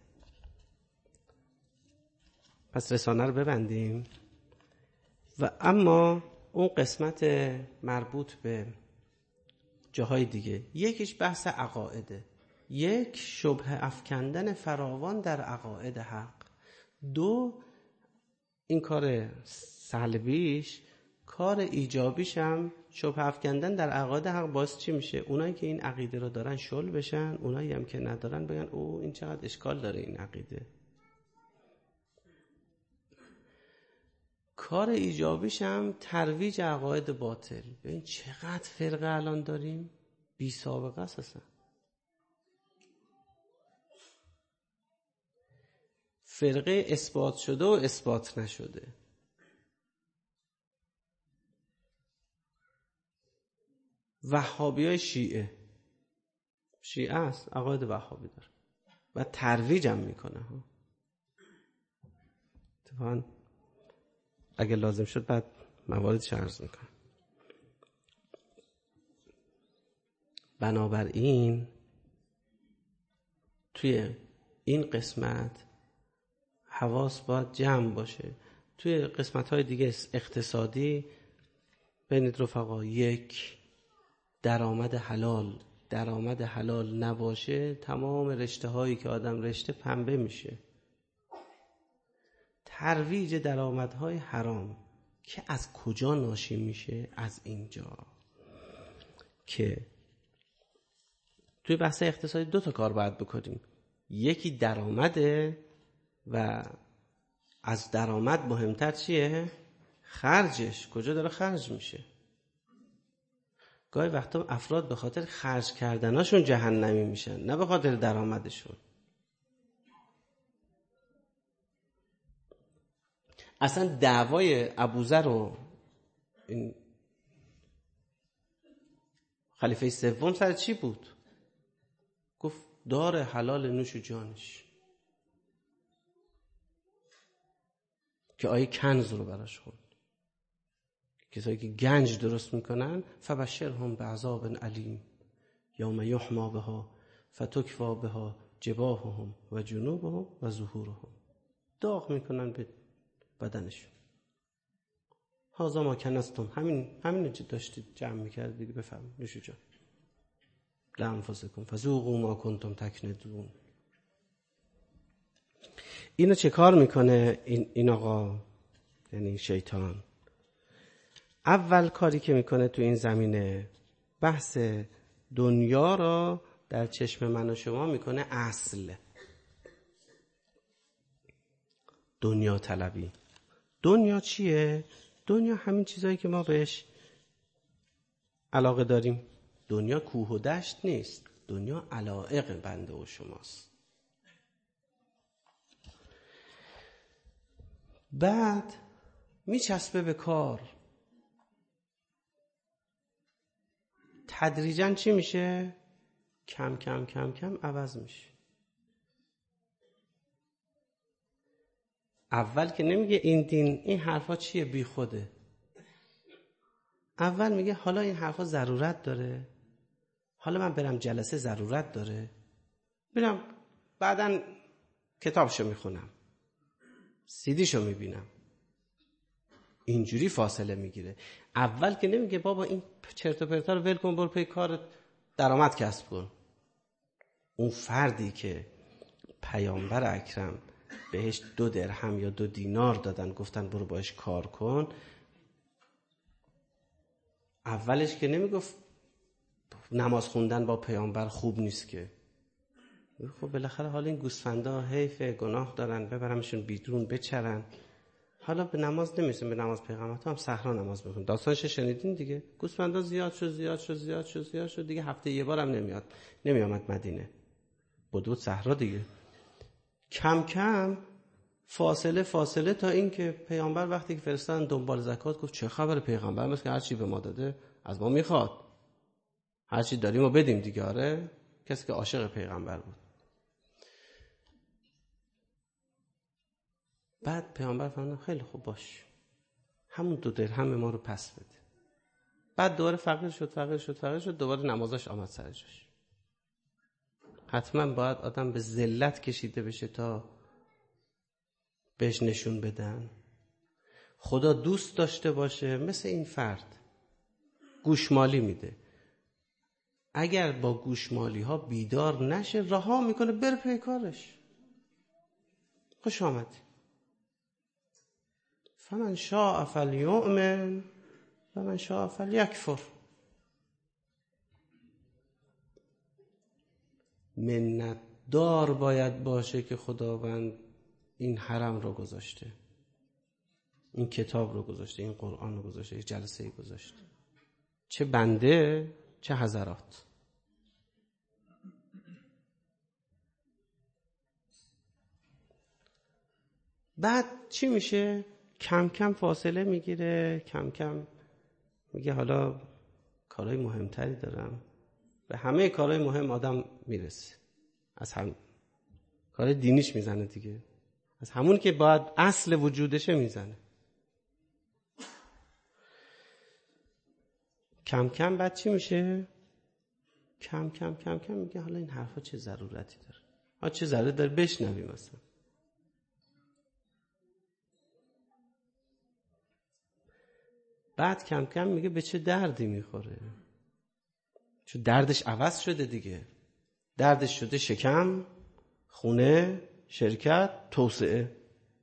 پس رسانه رو ببندیم و اما اون قسمت مربوط به جاهای دیگه، یکیش بحث عقائده، یک شبهه افکندن فراوان در عقاید حق، دو این کار سلبیش، کار ایجابیش هم شبهه افکندن در عقاید حق باعث چی میشه؟ اونایی که این عقیده رو دارن شل بشن، اونایی هم که ندارن بگن او این چقدر اشکال داره این عقیده. کار ایجابیش هم ترویج عقاید باطل. ببین چقدر فرقه الان داریم، بی سابقه است اصلا. فرقه اثبات شده و اثبات نشده. وهابیای شیعه شیعه است، عقاید وهابی داره و ترویج هم میکنه ها. اتفاقاً اگه لازم شد بعد مواردش عرض میکنم. بنابراین توی این قسمت حواس باید جمع باشه. توی قسمت‌های دیگه اقتصادی ببینید رفقا، یک درآمد حلال درآمد حلال نباشه تمام رشته هایی که آدم رشته پنبه میشه. ترویج درآمدهای حرام که از کجا ناشی میشه؟ از اینجا که توی بحث اقتصادی دو تا کار باید بکنیم. یکی درآمده و از درآمد مهمتر چیه؟ خرجش. کجا داره خرج میشه؟ گاهی وقتا افراد به خاطر خرج کردناشون جهنمی میشن، نه به خاطر درآمدشون. اصلا دعوای ابوذر و این خلیفه سوم سر چی بود؟ گفت دار حلال نوش جانش، که آیه کنز رو براش خوند. کسایی که گنج درست میکنن فبشرهم بعذاب علیم یوم یحما بها فتکوا بها جباههم و جنوبهم و ظهورهم. داغ میکنن به بدنشون. هازا ما کنستم، همین همین چه داشتید جمع میکرد دیگه. بفهم نوش جان لانفسکم فذوقوا ما کنتم تکنزون. اینو چه کار میکنه این این آقا، یعنی شیطان؟ اول کاری که میکنه تو این زمینه بحث دنیا را در چشم من و شما میکنه اصل. دنیا طلبی. دنیا چیه؟ دنیا همین چیزایی که ما بهش علاقه داریم. دنیا کوه و دشت نیست، دنیا علایق بنده و شماست. بعد میچسبه به کار. تدریجاً چی میشه؟ کم کم کم کم عوض میشه. اول که نمیگه این دین، این حرفا چیه، بی خوده. اول میگه حالا این حرفا ضرورت داره، حالا من برم جلسه ضرورت داره، میرم بعداً کتابشو میخونم، سیدیشو میبینم. اینجوری فاصله میگیره. اول که نمیگه بابا این چرت و پرتا رو ول کن، برو پی کارت، درآمد کسب کن. اون فردی که پیامبر اکرم بهش دو درهم یا دو دینار دادن، گفتن برو باش کار کن، اولش که نمیگفت نماز خوندن با پیامبر خوب نیست که. خب بالاخره حالا این گوسفندا حیفه، گناه دارن، ببرمشون بیرون بچرن. حالا به نماز نمیرسیم، به نماز پیغمبر هم صحرا نماز میخونن. داستانش شنیدین دیگه. گوسفندا زیاد شد زیاد شد زیاد شد زیاد شد دیگه، هفته یه بارم نمیاد نمیامد مدینه، بدود صحرا دیگه. کم کم فاصله فاصله تا این که پیامبر وقتی که فرستادن دنبال زکات گفت چه خبر؟ پیغمبر مثل که هر چی به ما داده از ما میخواد، هر چی داریم و بدیم دیگه. آره، کسی که عاشق پیغمبر بود. بعد پیامبر فرمود خیلی خوب باش، همون دو درهم ما رو پس بده. بعد دوباره فقیر شد فقیر شد فقیر شد دوباره نمازش آمد سر جاش. حتما باید آدم به ذلت کشیده بشه تا بهش نشون بدن. خدا دوست داشته باشه مثل این فرد گوشمالی میده. اگر با گوشمالی ها بیدار نشه، رها میکنه بر پی کارش. خوش آمدی. فمن شاء فلیؤمن و من شاء فلیکفر. منت دار باید باشه که خداوند این حرم رو گذاشته، این کتاب رو گذاشته، این قرآن رو گذاشته، این جلسه گذاشته. چه بنده چه حضرات. بعد چی میشه؟ کم کم فاصله میگیره، کم کم میگه حالا کارهای مهمتری دارم. به همه کارهای مهم آدم میرسه. از هم کار دینیش میزنه دیگه، از همون که باید اصل وجودشه میزنه. کم کم بعد چی میشه؟ کم کم کم کم میگه حالا این حرفا چه ضرورتی داره؟ ها چه ضرورت داره بشنویم مثلا؟ بعد کم کم میگه به چه دردی میخوره؟ چون دردش عوض شده دیگه. دردش شده شکم، خونه، شرکت، توسعه.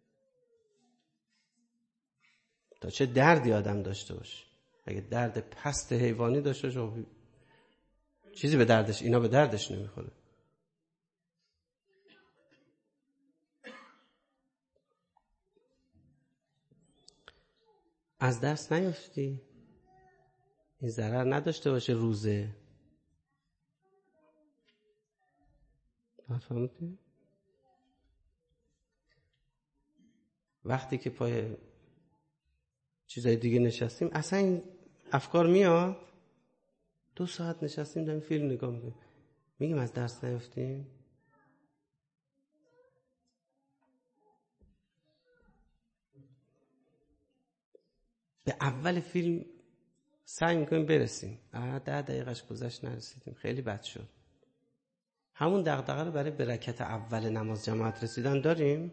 تا چه دردی آدم داشته باشه؟ اگه درد پست حیوانی داشته باشه چیزی به دردش، اینا به دردش نمیخوره. از درس نیافتی؟ این ضرر نداشته باشه روزه. فهمیدی؟ وقتی که پای چیزای دیگه نشستیم اصلا این افکار میاد. دو ساعت نشستیم داریم فیلم نگاه میکنیم، میگیم از درس نیافتیم. به اول فیلم سعی میکنیم برسیم، آه ده دقیقش گذشت نرسیدیم، خیلی بد شد. همون دغدغه رو برای برکت اول نماز جماعت رسیدن داریم.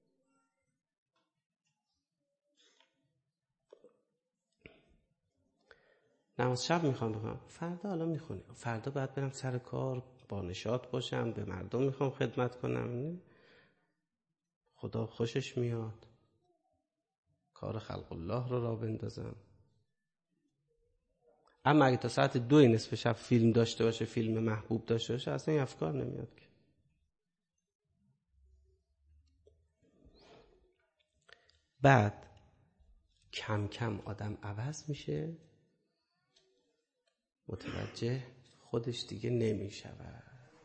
نماز شب میخوام بخونم، فردا حالا میخونیم، فردا باید برم سر کار با نشاط باشم، به مردم میخوام خدمت کنم، خدا خوشش میاد، کار خلق الله رو راه بندازم. اما اگه تا ساعت دو نصف شب فیلم داشته باشه، فیلم محبوب داشته باشه، اصلا این افکار نمیاد که. بعد کم کم آدم عوض میشه، متوجه خودش دیگه نمیشود.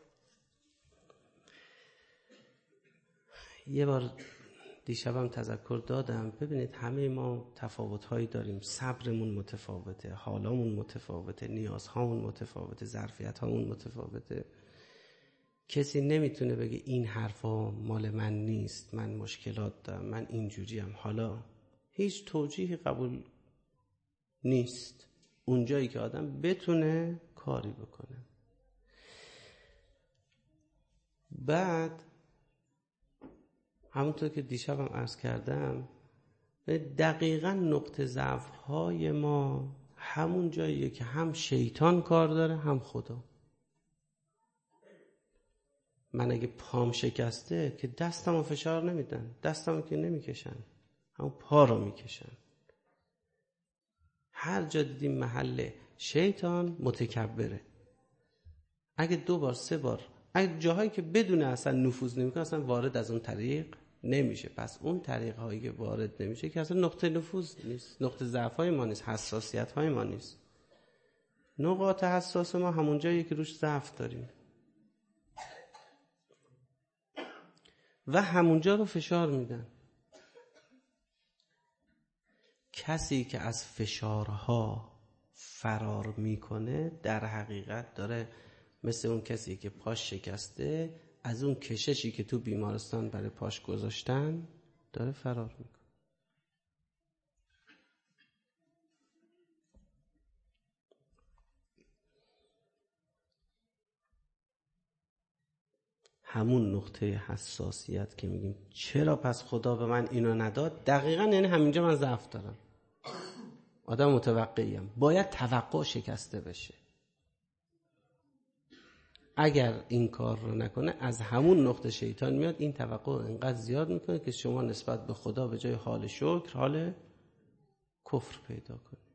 یه بار دیشبم تذکر دادم، ببینید همه ما تفاوت‌هایی داریم، صبرمون متفاوته، حالامون متفاوته، نیازهامون متفاوته، ظرفیت‌هامون متفاوته. کسی نمیتونه بگه این حرفا مال من نیست، من مشکلات دارم، من اینجوریم. حالا هیچ توجیهی قبول نیست اونجایی که آدم بتونه کاری بکنه. بعد همونطور که دیشبم عرض کردم، دقیقاً نقطه ضعف های ما همون جاییه که هم شیطان کار داره هم خدا. من اگه پام شکسته که دستمو فشار نمیدن، دستمو که نمیکشن، همون پا رو میکشن. هر جا دیدیم محل شیطان متکبره. اگه دو بار سه بار، اگه جاهایی که بدون اصلا نفوذ نمیکنه، اصلا وارد از اون طریق نمیشه. پس اون طریق هایی که وارد نمیشه که اصلا نقطه نفوذ نیست، نقطه ضعف های ما نیست، حساسیت های ما نیست. نقاط حساس ما همون جایی که روش ضعف داریم و همونجا رو فشار میدن. کسی که از فشارها فرار میکنه در حقیقت داره مثل اون کسی که پاش شکسته، از اون کششی که تو بیمارستان برای پاش گذاشتن داره فرار میکنه. همون نقطه حساسیت که میگیم چرا پس خدا به من اینو نداد، دقیقاً یعنی همینجا من ضعف دارم. آدم متوقعیم، باید توقع شکسته بشه. اگر این کار رو نکنه، از همون نقطه شیطان میاد این توقع اینقدر زیاد میکنه که شما نسبت به خدا به جای حال شکر حال کفر پیدا کنید.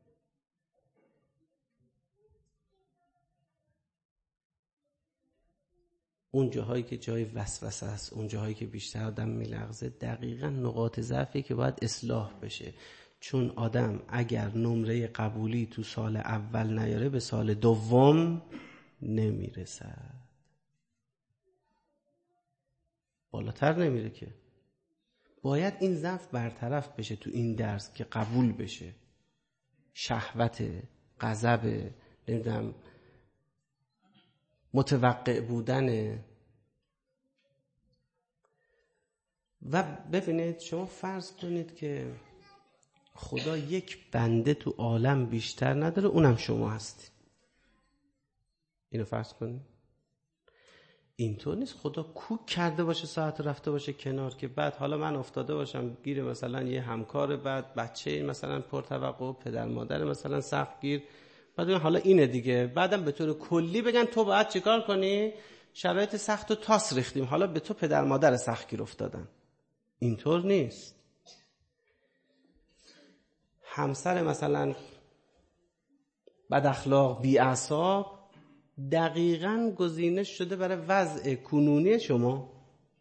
اون جاهایی که جای وسوسه است، اون جاهایی که بیشتر آدم میلغزه، دقیقاً نقاط ضعفی که باید اصلاح بشه. چون آدم اگر نمره قبولی تو سال اول نیاره، به سال دوم نمیرسد، بالاتر نمیره که. باید این ضعف برطرف بشه تو این درس که قبول بشه. شهوت، غضب، نمیدونم متوقع بودن. و ببینید شما فرض کنید که خدا یک بنده تو عالم بیشتر نداره، اونم شما هستی. اینو فرض کنید. اینطور نیست خدا کوک کرده باشه ساعت رفته باشه کنار، که بعد حالا من افتاده باشم گیر مثلا یه همکار، بعد بچه مثلا پرتوقع، پدر مادر مثلا سخت گیر، بعد حالا اینه دیگه، بعدم به طور کلی بگن تو باید چیکار کنی، شرایط سخت و تاس ریختیم، حالا به تو پدر مادر سخت گیر افتادن. اینطور نیست. همسر مثلا بد اخلاق، بی اعصاب، دقیقاً گزینش شده برای وضع کنونی شما.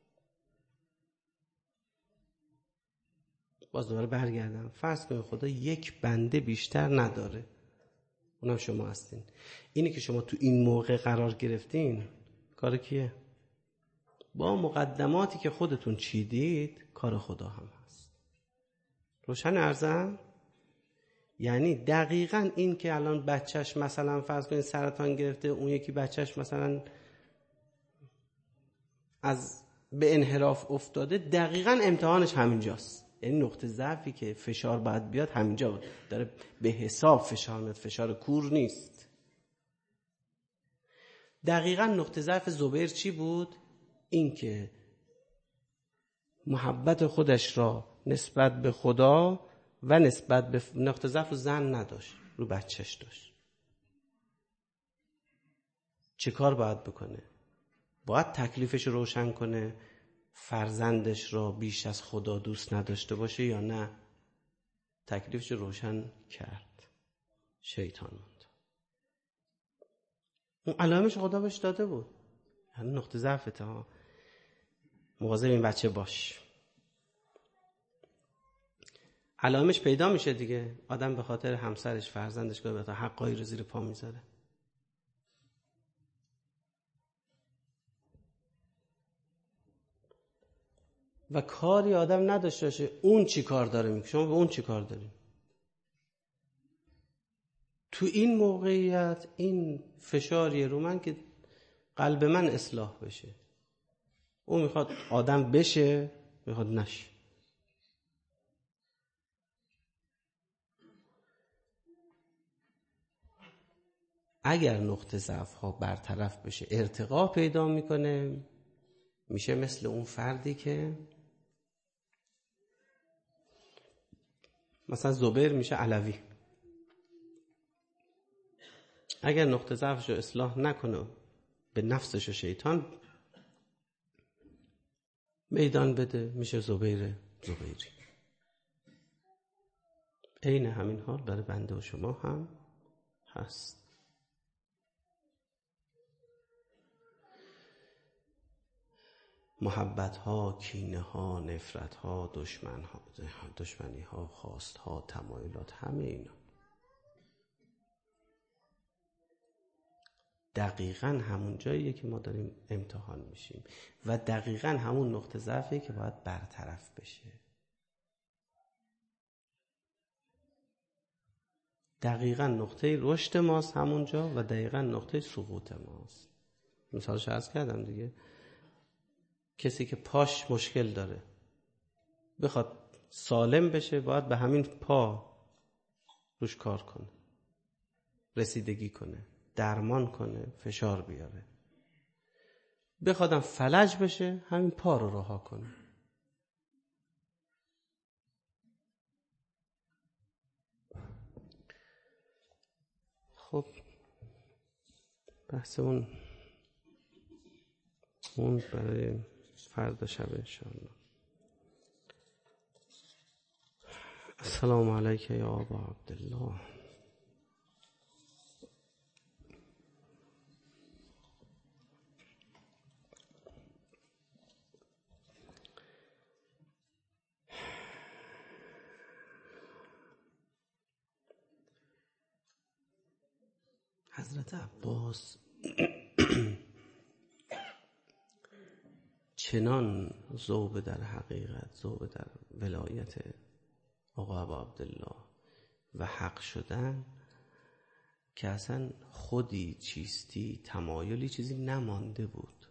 باز دوباره برگردم، فرض کنید خدا یک بنده بیشتر نداره، اونم شما هستین. اینی که شما تو این موقع قرار گرفتین کار کیه؟ با مقدماتی که خودتون چیدید کار خدا هم هست. روشن ارزم؟ یعنی دقیقاً این که الان بچهش مثلا فرض کنید سرطان گرفته، اون یکی بچهش مثلا از به انحراف افتاده، دقیقاً امتحانش همینجاست. یعنی نقطه ضعفی که فشار باید بیاد همینجا بود. داره به حساب فشار میاد، فشار کور نیست. دقیقاً نقطه ضعف زبیر چی بود؟ این که محبت خودش را نسبت به خدا و نسبت به نقطه ضعف زن نداشت، رو بچهش داشت. چه کار باید بکنه؟ باید تکلیفش رو روشن کنه، فرزندش را بیش از خدا دوست نداشته باشه یا نه؟ تکلیفش رو روشن کرد، شیطان موند. اون علائمش خدا بهش داده بود، یعنی نقطه ضعفته ها، مواظب این بچه باش. علائمش پیدا میشه دیگه. آدم به خاطر همسرش، فرزندش که به حقایی رو زیر پا میذاره. و کاری آدم نداشته باشه اون چی کار داره میکنه، شما به اون چی کار داریم؟ تو این موقعیت این فشاریه رو من که قلب من اصلاح بشه. اون میخواد آدم بشه، میخواد نشه. اگر نقطه ضعف ها برطرف بشه، ارتقا پیدا میکنه، میشه مثل اون فردی که مثلا زبیر میشه علوی. اگر نقطه ضعفش رو اصلاح نکنه، به نفسش و شیطان میدان بده، میشه زبیر زبیری. عین همین حال برای بنده و شما هم هست. محبت ها، کینه ها، نفرت ها، دشمن ها، دشمنی ها، خواست ها، تمایلات، همه اینا دقیقاً همون جاییه که ما داریم امتحان میشیم و دقیقاً همون نقطه ضعفیه که باید برطرف بشه. دقیقاً نقطه رشد ماست همونجا و دقیقاً نقطه سقوط ماست. مثالش عرض کردم دیگه. کسی که پاش مشکل داره بخواد سالم بشه، باید به همین پا روش کار کنه، رسیدگی کنه، درمان کنه، فشار بیاره. بخوادم فلج بشه، همین پا رو رها کنه. خب بحث اون اون برای فردا شب انشاءالله. السلام علیک یا ابا عبدالله. حضرت عباس چنان ذوب در حقیقت، ذوب در ولایت آقا ابا عبدالله و حق شدن که اصلا خودی، چیستی، تمایلی چیزی نمانده بود.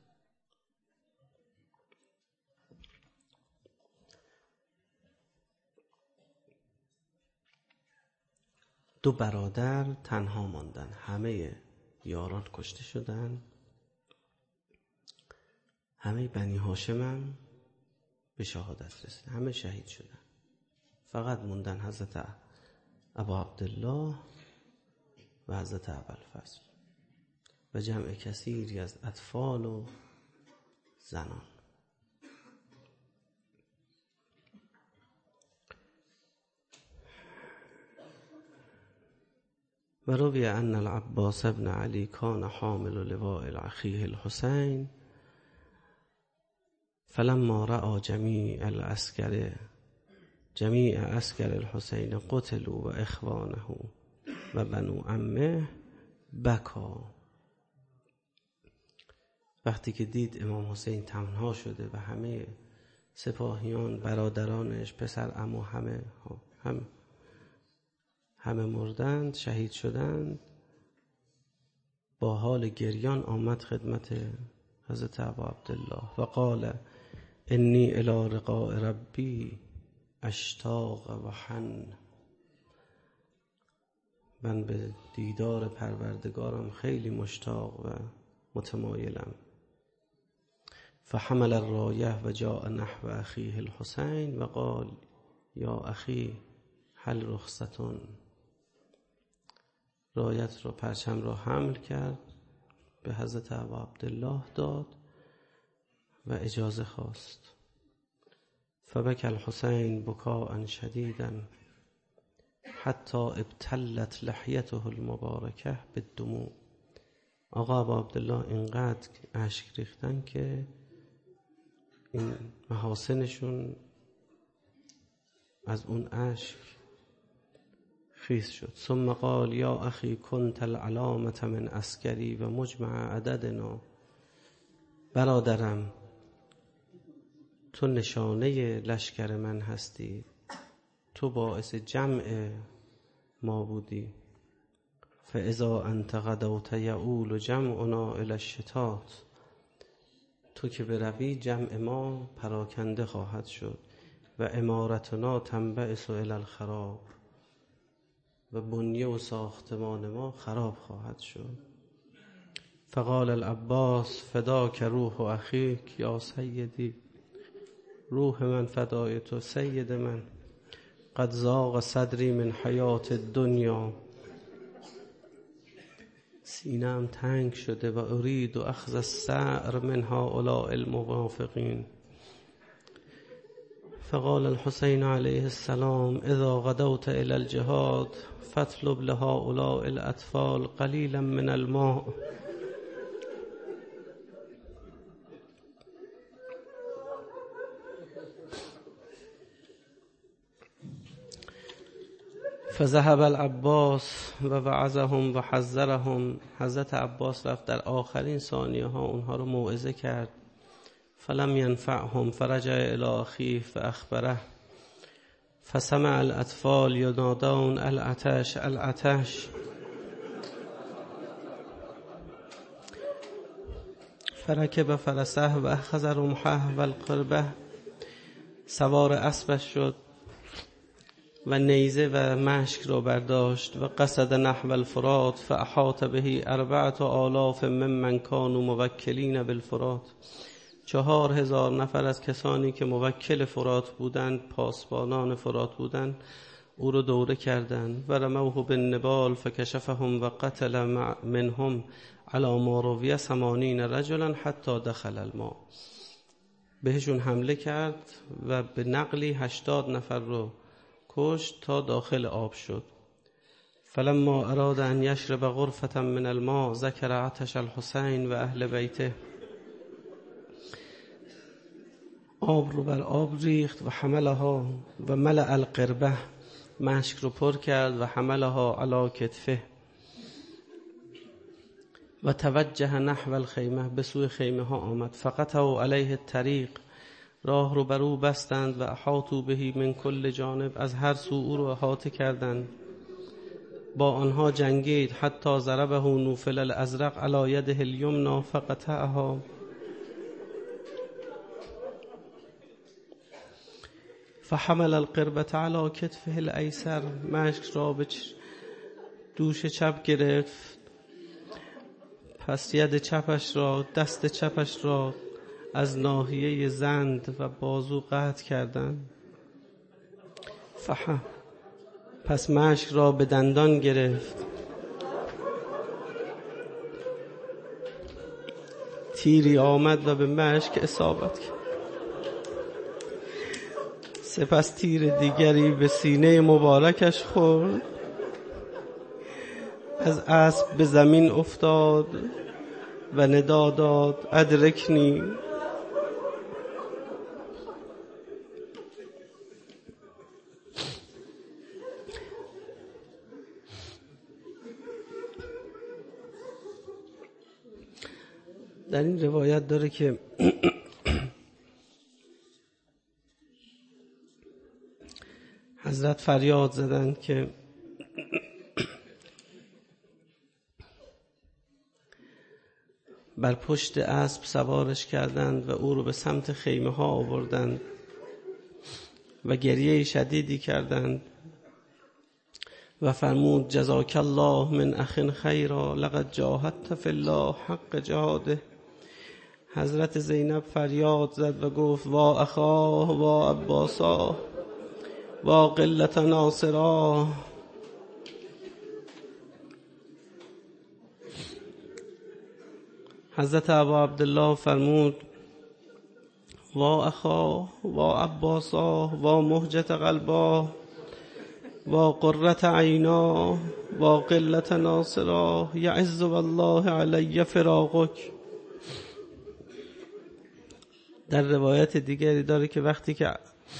دو برادر تنها ماندن، همه یاران کشته شدن، همه بنی هاشم هم به شهادت رسیدن، همه شهید شدن. فقط موندن حضرت ابا عبدالله و حضرت ابوالفضل و جمع کثیری از اطفال و زنان. و روی ان العباس ابن علی کان حامل لواء اخیه الحسین فلما رأى جمیع العسکر جمیع عسکر الحسین قتلوا و اخوانه و بنو عمه بکا. وقتی که دید امام حسین تنها شده و همه سپاهیان برادرانش پسر عمو همه هم همه مردند، شهید شدند، با حال گریان آمد خدمت حضرت ابا عبدالله و قال انی الی لقاء ربی اشتاق و حن. من به دیدار پروردگارم خیلی مشتاق و متمایلم. فحمل الرایه و جاء نحو اخیه الحسین و قال یا اخی هل رخصتون. رایت را پرچم را حمل کرد، به حضرت ابا عبدالله داد و اجازه خواست. فبکى الحسین بکاء شدیدا حتی ابتلت لحیته المبارکه بالدموع. آقا ابا عبدالله اینقدر اشک ریختن که این محاسنشون از اون اشک خیس شد. ثم قال یا اخی کنت العلامة من عسکری و مجمع عددنا. برادرم تو نشانه لشکر من هستی، تو باعث جمع ما بودی. فاذا انت غدوت یعول جمعنا الی الشتات. تو که بروی جمع ما پراکنده خواهد شد و امارتنا تنبعث الی الخراب. و بنیه و ساختمان ما خراب خواهد شد. فقال العباس فداک روح اخیک یا سیدی. روح من فدای تو سید من. قد ضاق صدری من حیات الدنیا. سینه‌ام تنگ شده و ارید و اخذ السعر من هؤلاء الموافقین. فقال الحسین علیه السلام اذا غدوت الى الجهاد فاطلب لهؤلاء الاطفال قلیلا من الماء. فذهب العباس و وعظهم و حذرهم. حضرت عباس رفت در آخرین ثانیه ها اونها رو موعظه کرد. فلم ينفعهم فرجع الى اخیه فاخبره. فسمع الاطفال ینادون العطش العطش. فرکب فرسه و اخذ رمحه و القربه. سوار اسبش شد و نیزه و مشک را برداشت و قصد نحو الفرات فاحاط به اربعة آلاف ممن كانوا موکلین بالفرات. چهار هزار نفر از کسانی که موکل فرات بودند، پاسبانان فرات بودند، او را دوره کردند. و رموه بالنبال فکشفهم و قتل منهم علی ما روی ثمانین رجلا حتی دخل الماء. بهشون حمله کرد و به نقلی هشتاد نفر رو کشت تا داخل آب شد. فلما اراد ان یشرب غرفة من الماء ذکر عطش الحسین و اهل بیته. آب رو بر آب ریخت و حملها و ملأ القربه. مشک رو پر کرد و حملها علی کتفه. و توجه نحو الخیمه. به سوی خیمه ها آمد. فقطعوا علیه الطریق. راه رو بر او بستند و احاطوا به من کل جانب. از هر سو او رو احاطه کردند. با آنها جنگید حتی ضربه نوفل الازرق علی یده الیمنی فقطعها. فحمل القربة علی کتفه الایسر. مشک را به دوش چپ گرفت. پس ید چپش را، دست چپش را از ناحیه زند و بازو قطع کردند. فهم پس مشک را به دندان گرفت. تیری آمد و به مشک اصابت کرد. سپس تیر دیگری به سینه مبارکش خورد از اسب به زمین افتاد و ندا داد ادرکنی. در این روایت داره که حضرت فریاد زدند که بر پشت اسب سوارش کردند و او رو به سمت خیمه ها آوردند و گریه شدیدی کردند و فرمود جزاک الله من اخ خیرا لقد جاهدت فی الله حق جهاده. حضرت زینب فریاد زد و گفت وا اخاه وا عباسا وا قلت ناصرا. حضرت ابا عبدالله فرمود وا اخاه وا عباسا وا مهجت قلبا وا قرة عینا وا قلت ناصرا یعز والله علی فراقک. در روایت دیگری داره که وقتی که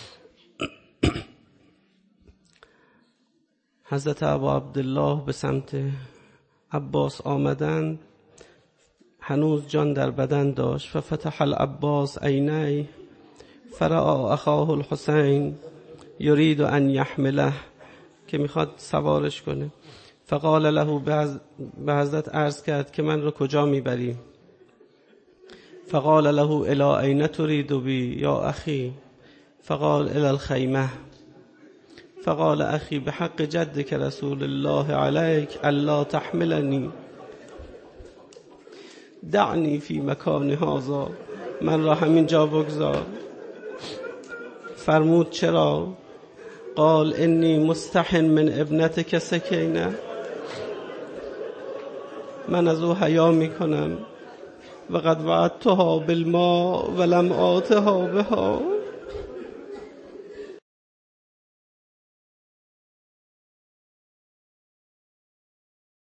حضرت ابا عبدالله به سمت عباس آمدند هنوز جان در بدن داشت. ففتح العباس عینی فرآ اخاه الحسین یرید ان یحمله، که میخواد سوارش کنه. فقال له، به حضرت عرض کرد که من رو کجا میبری؟ فقال له الی این ترید بی یا اخی؟ فقال الی الخیمه. فقال اخی بحق جدک رسول الله علیک الا تحملنی دعنی فی مکان هذا، من را همین جا بگذار. فرمود چرا؟ قال انی مستحن من ابنتک سکینه، من از او حیا می کنم و قد وعدتها بالماء ولم آتها بها.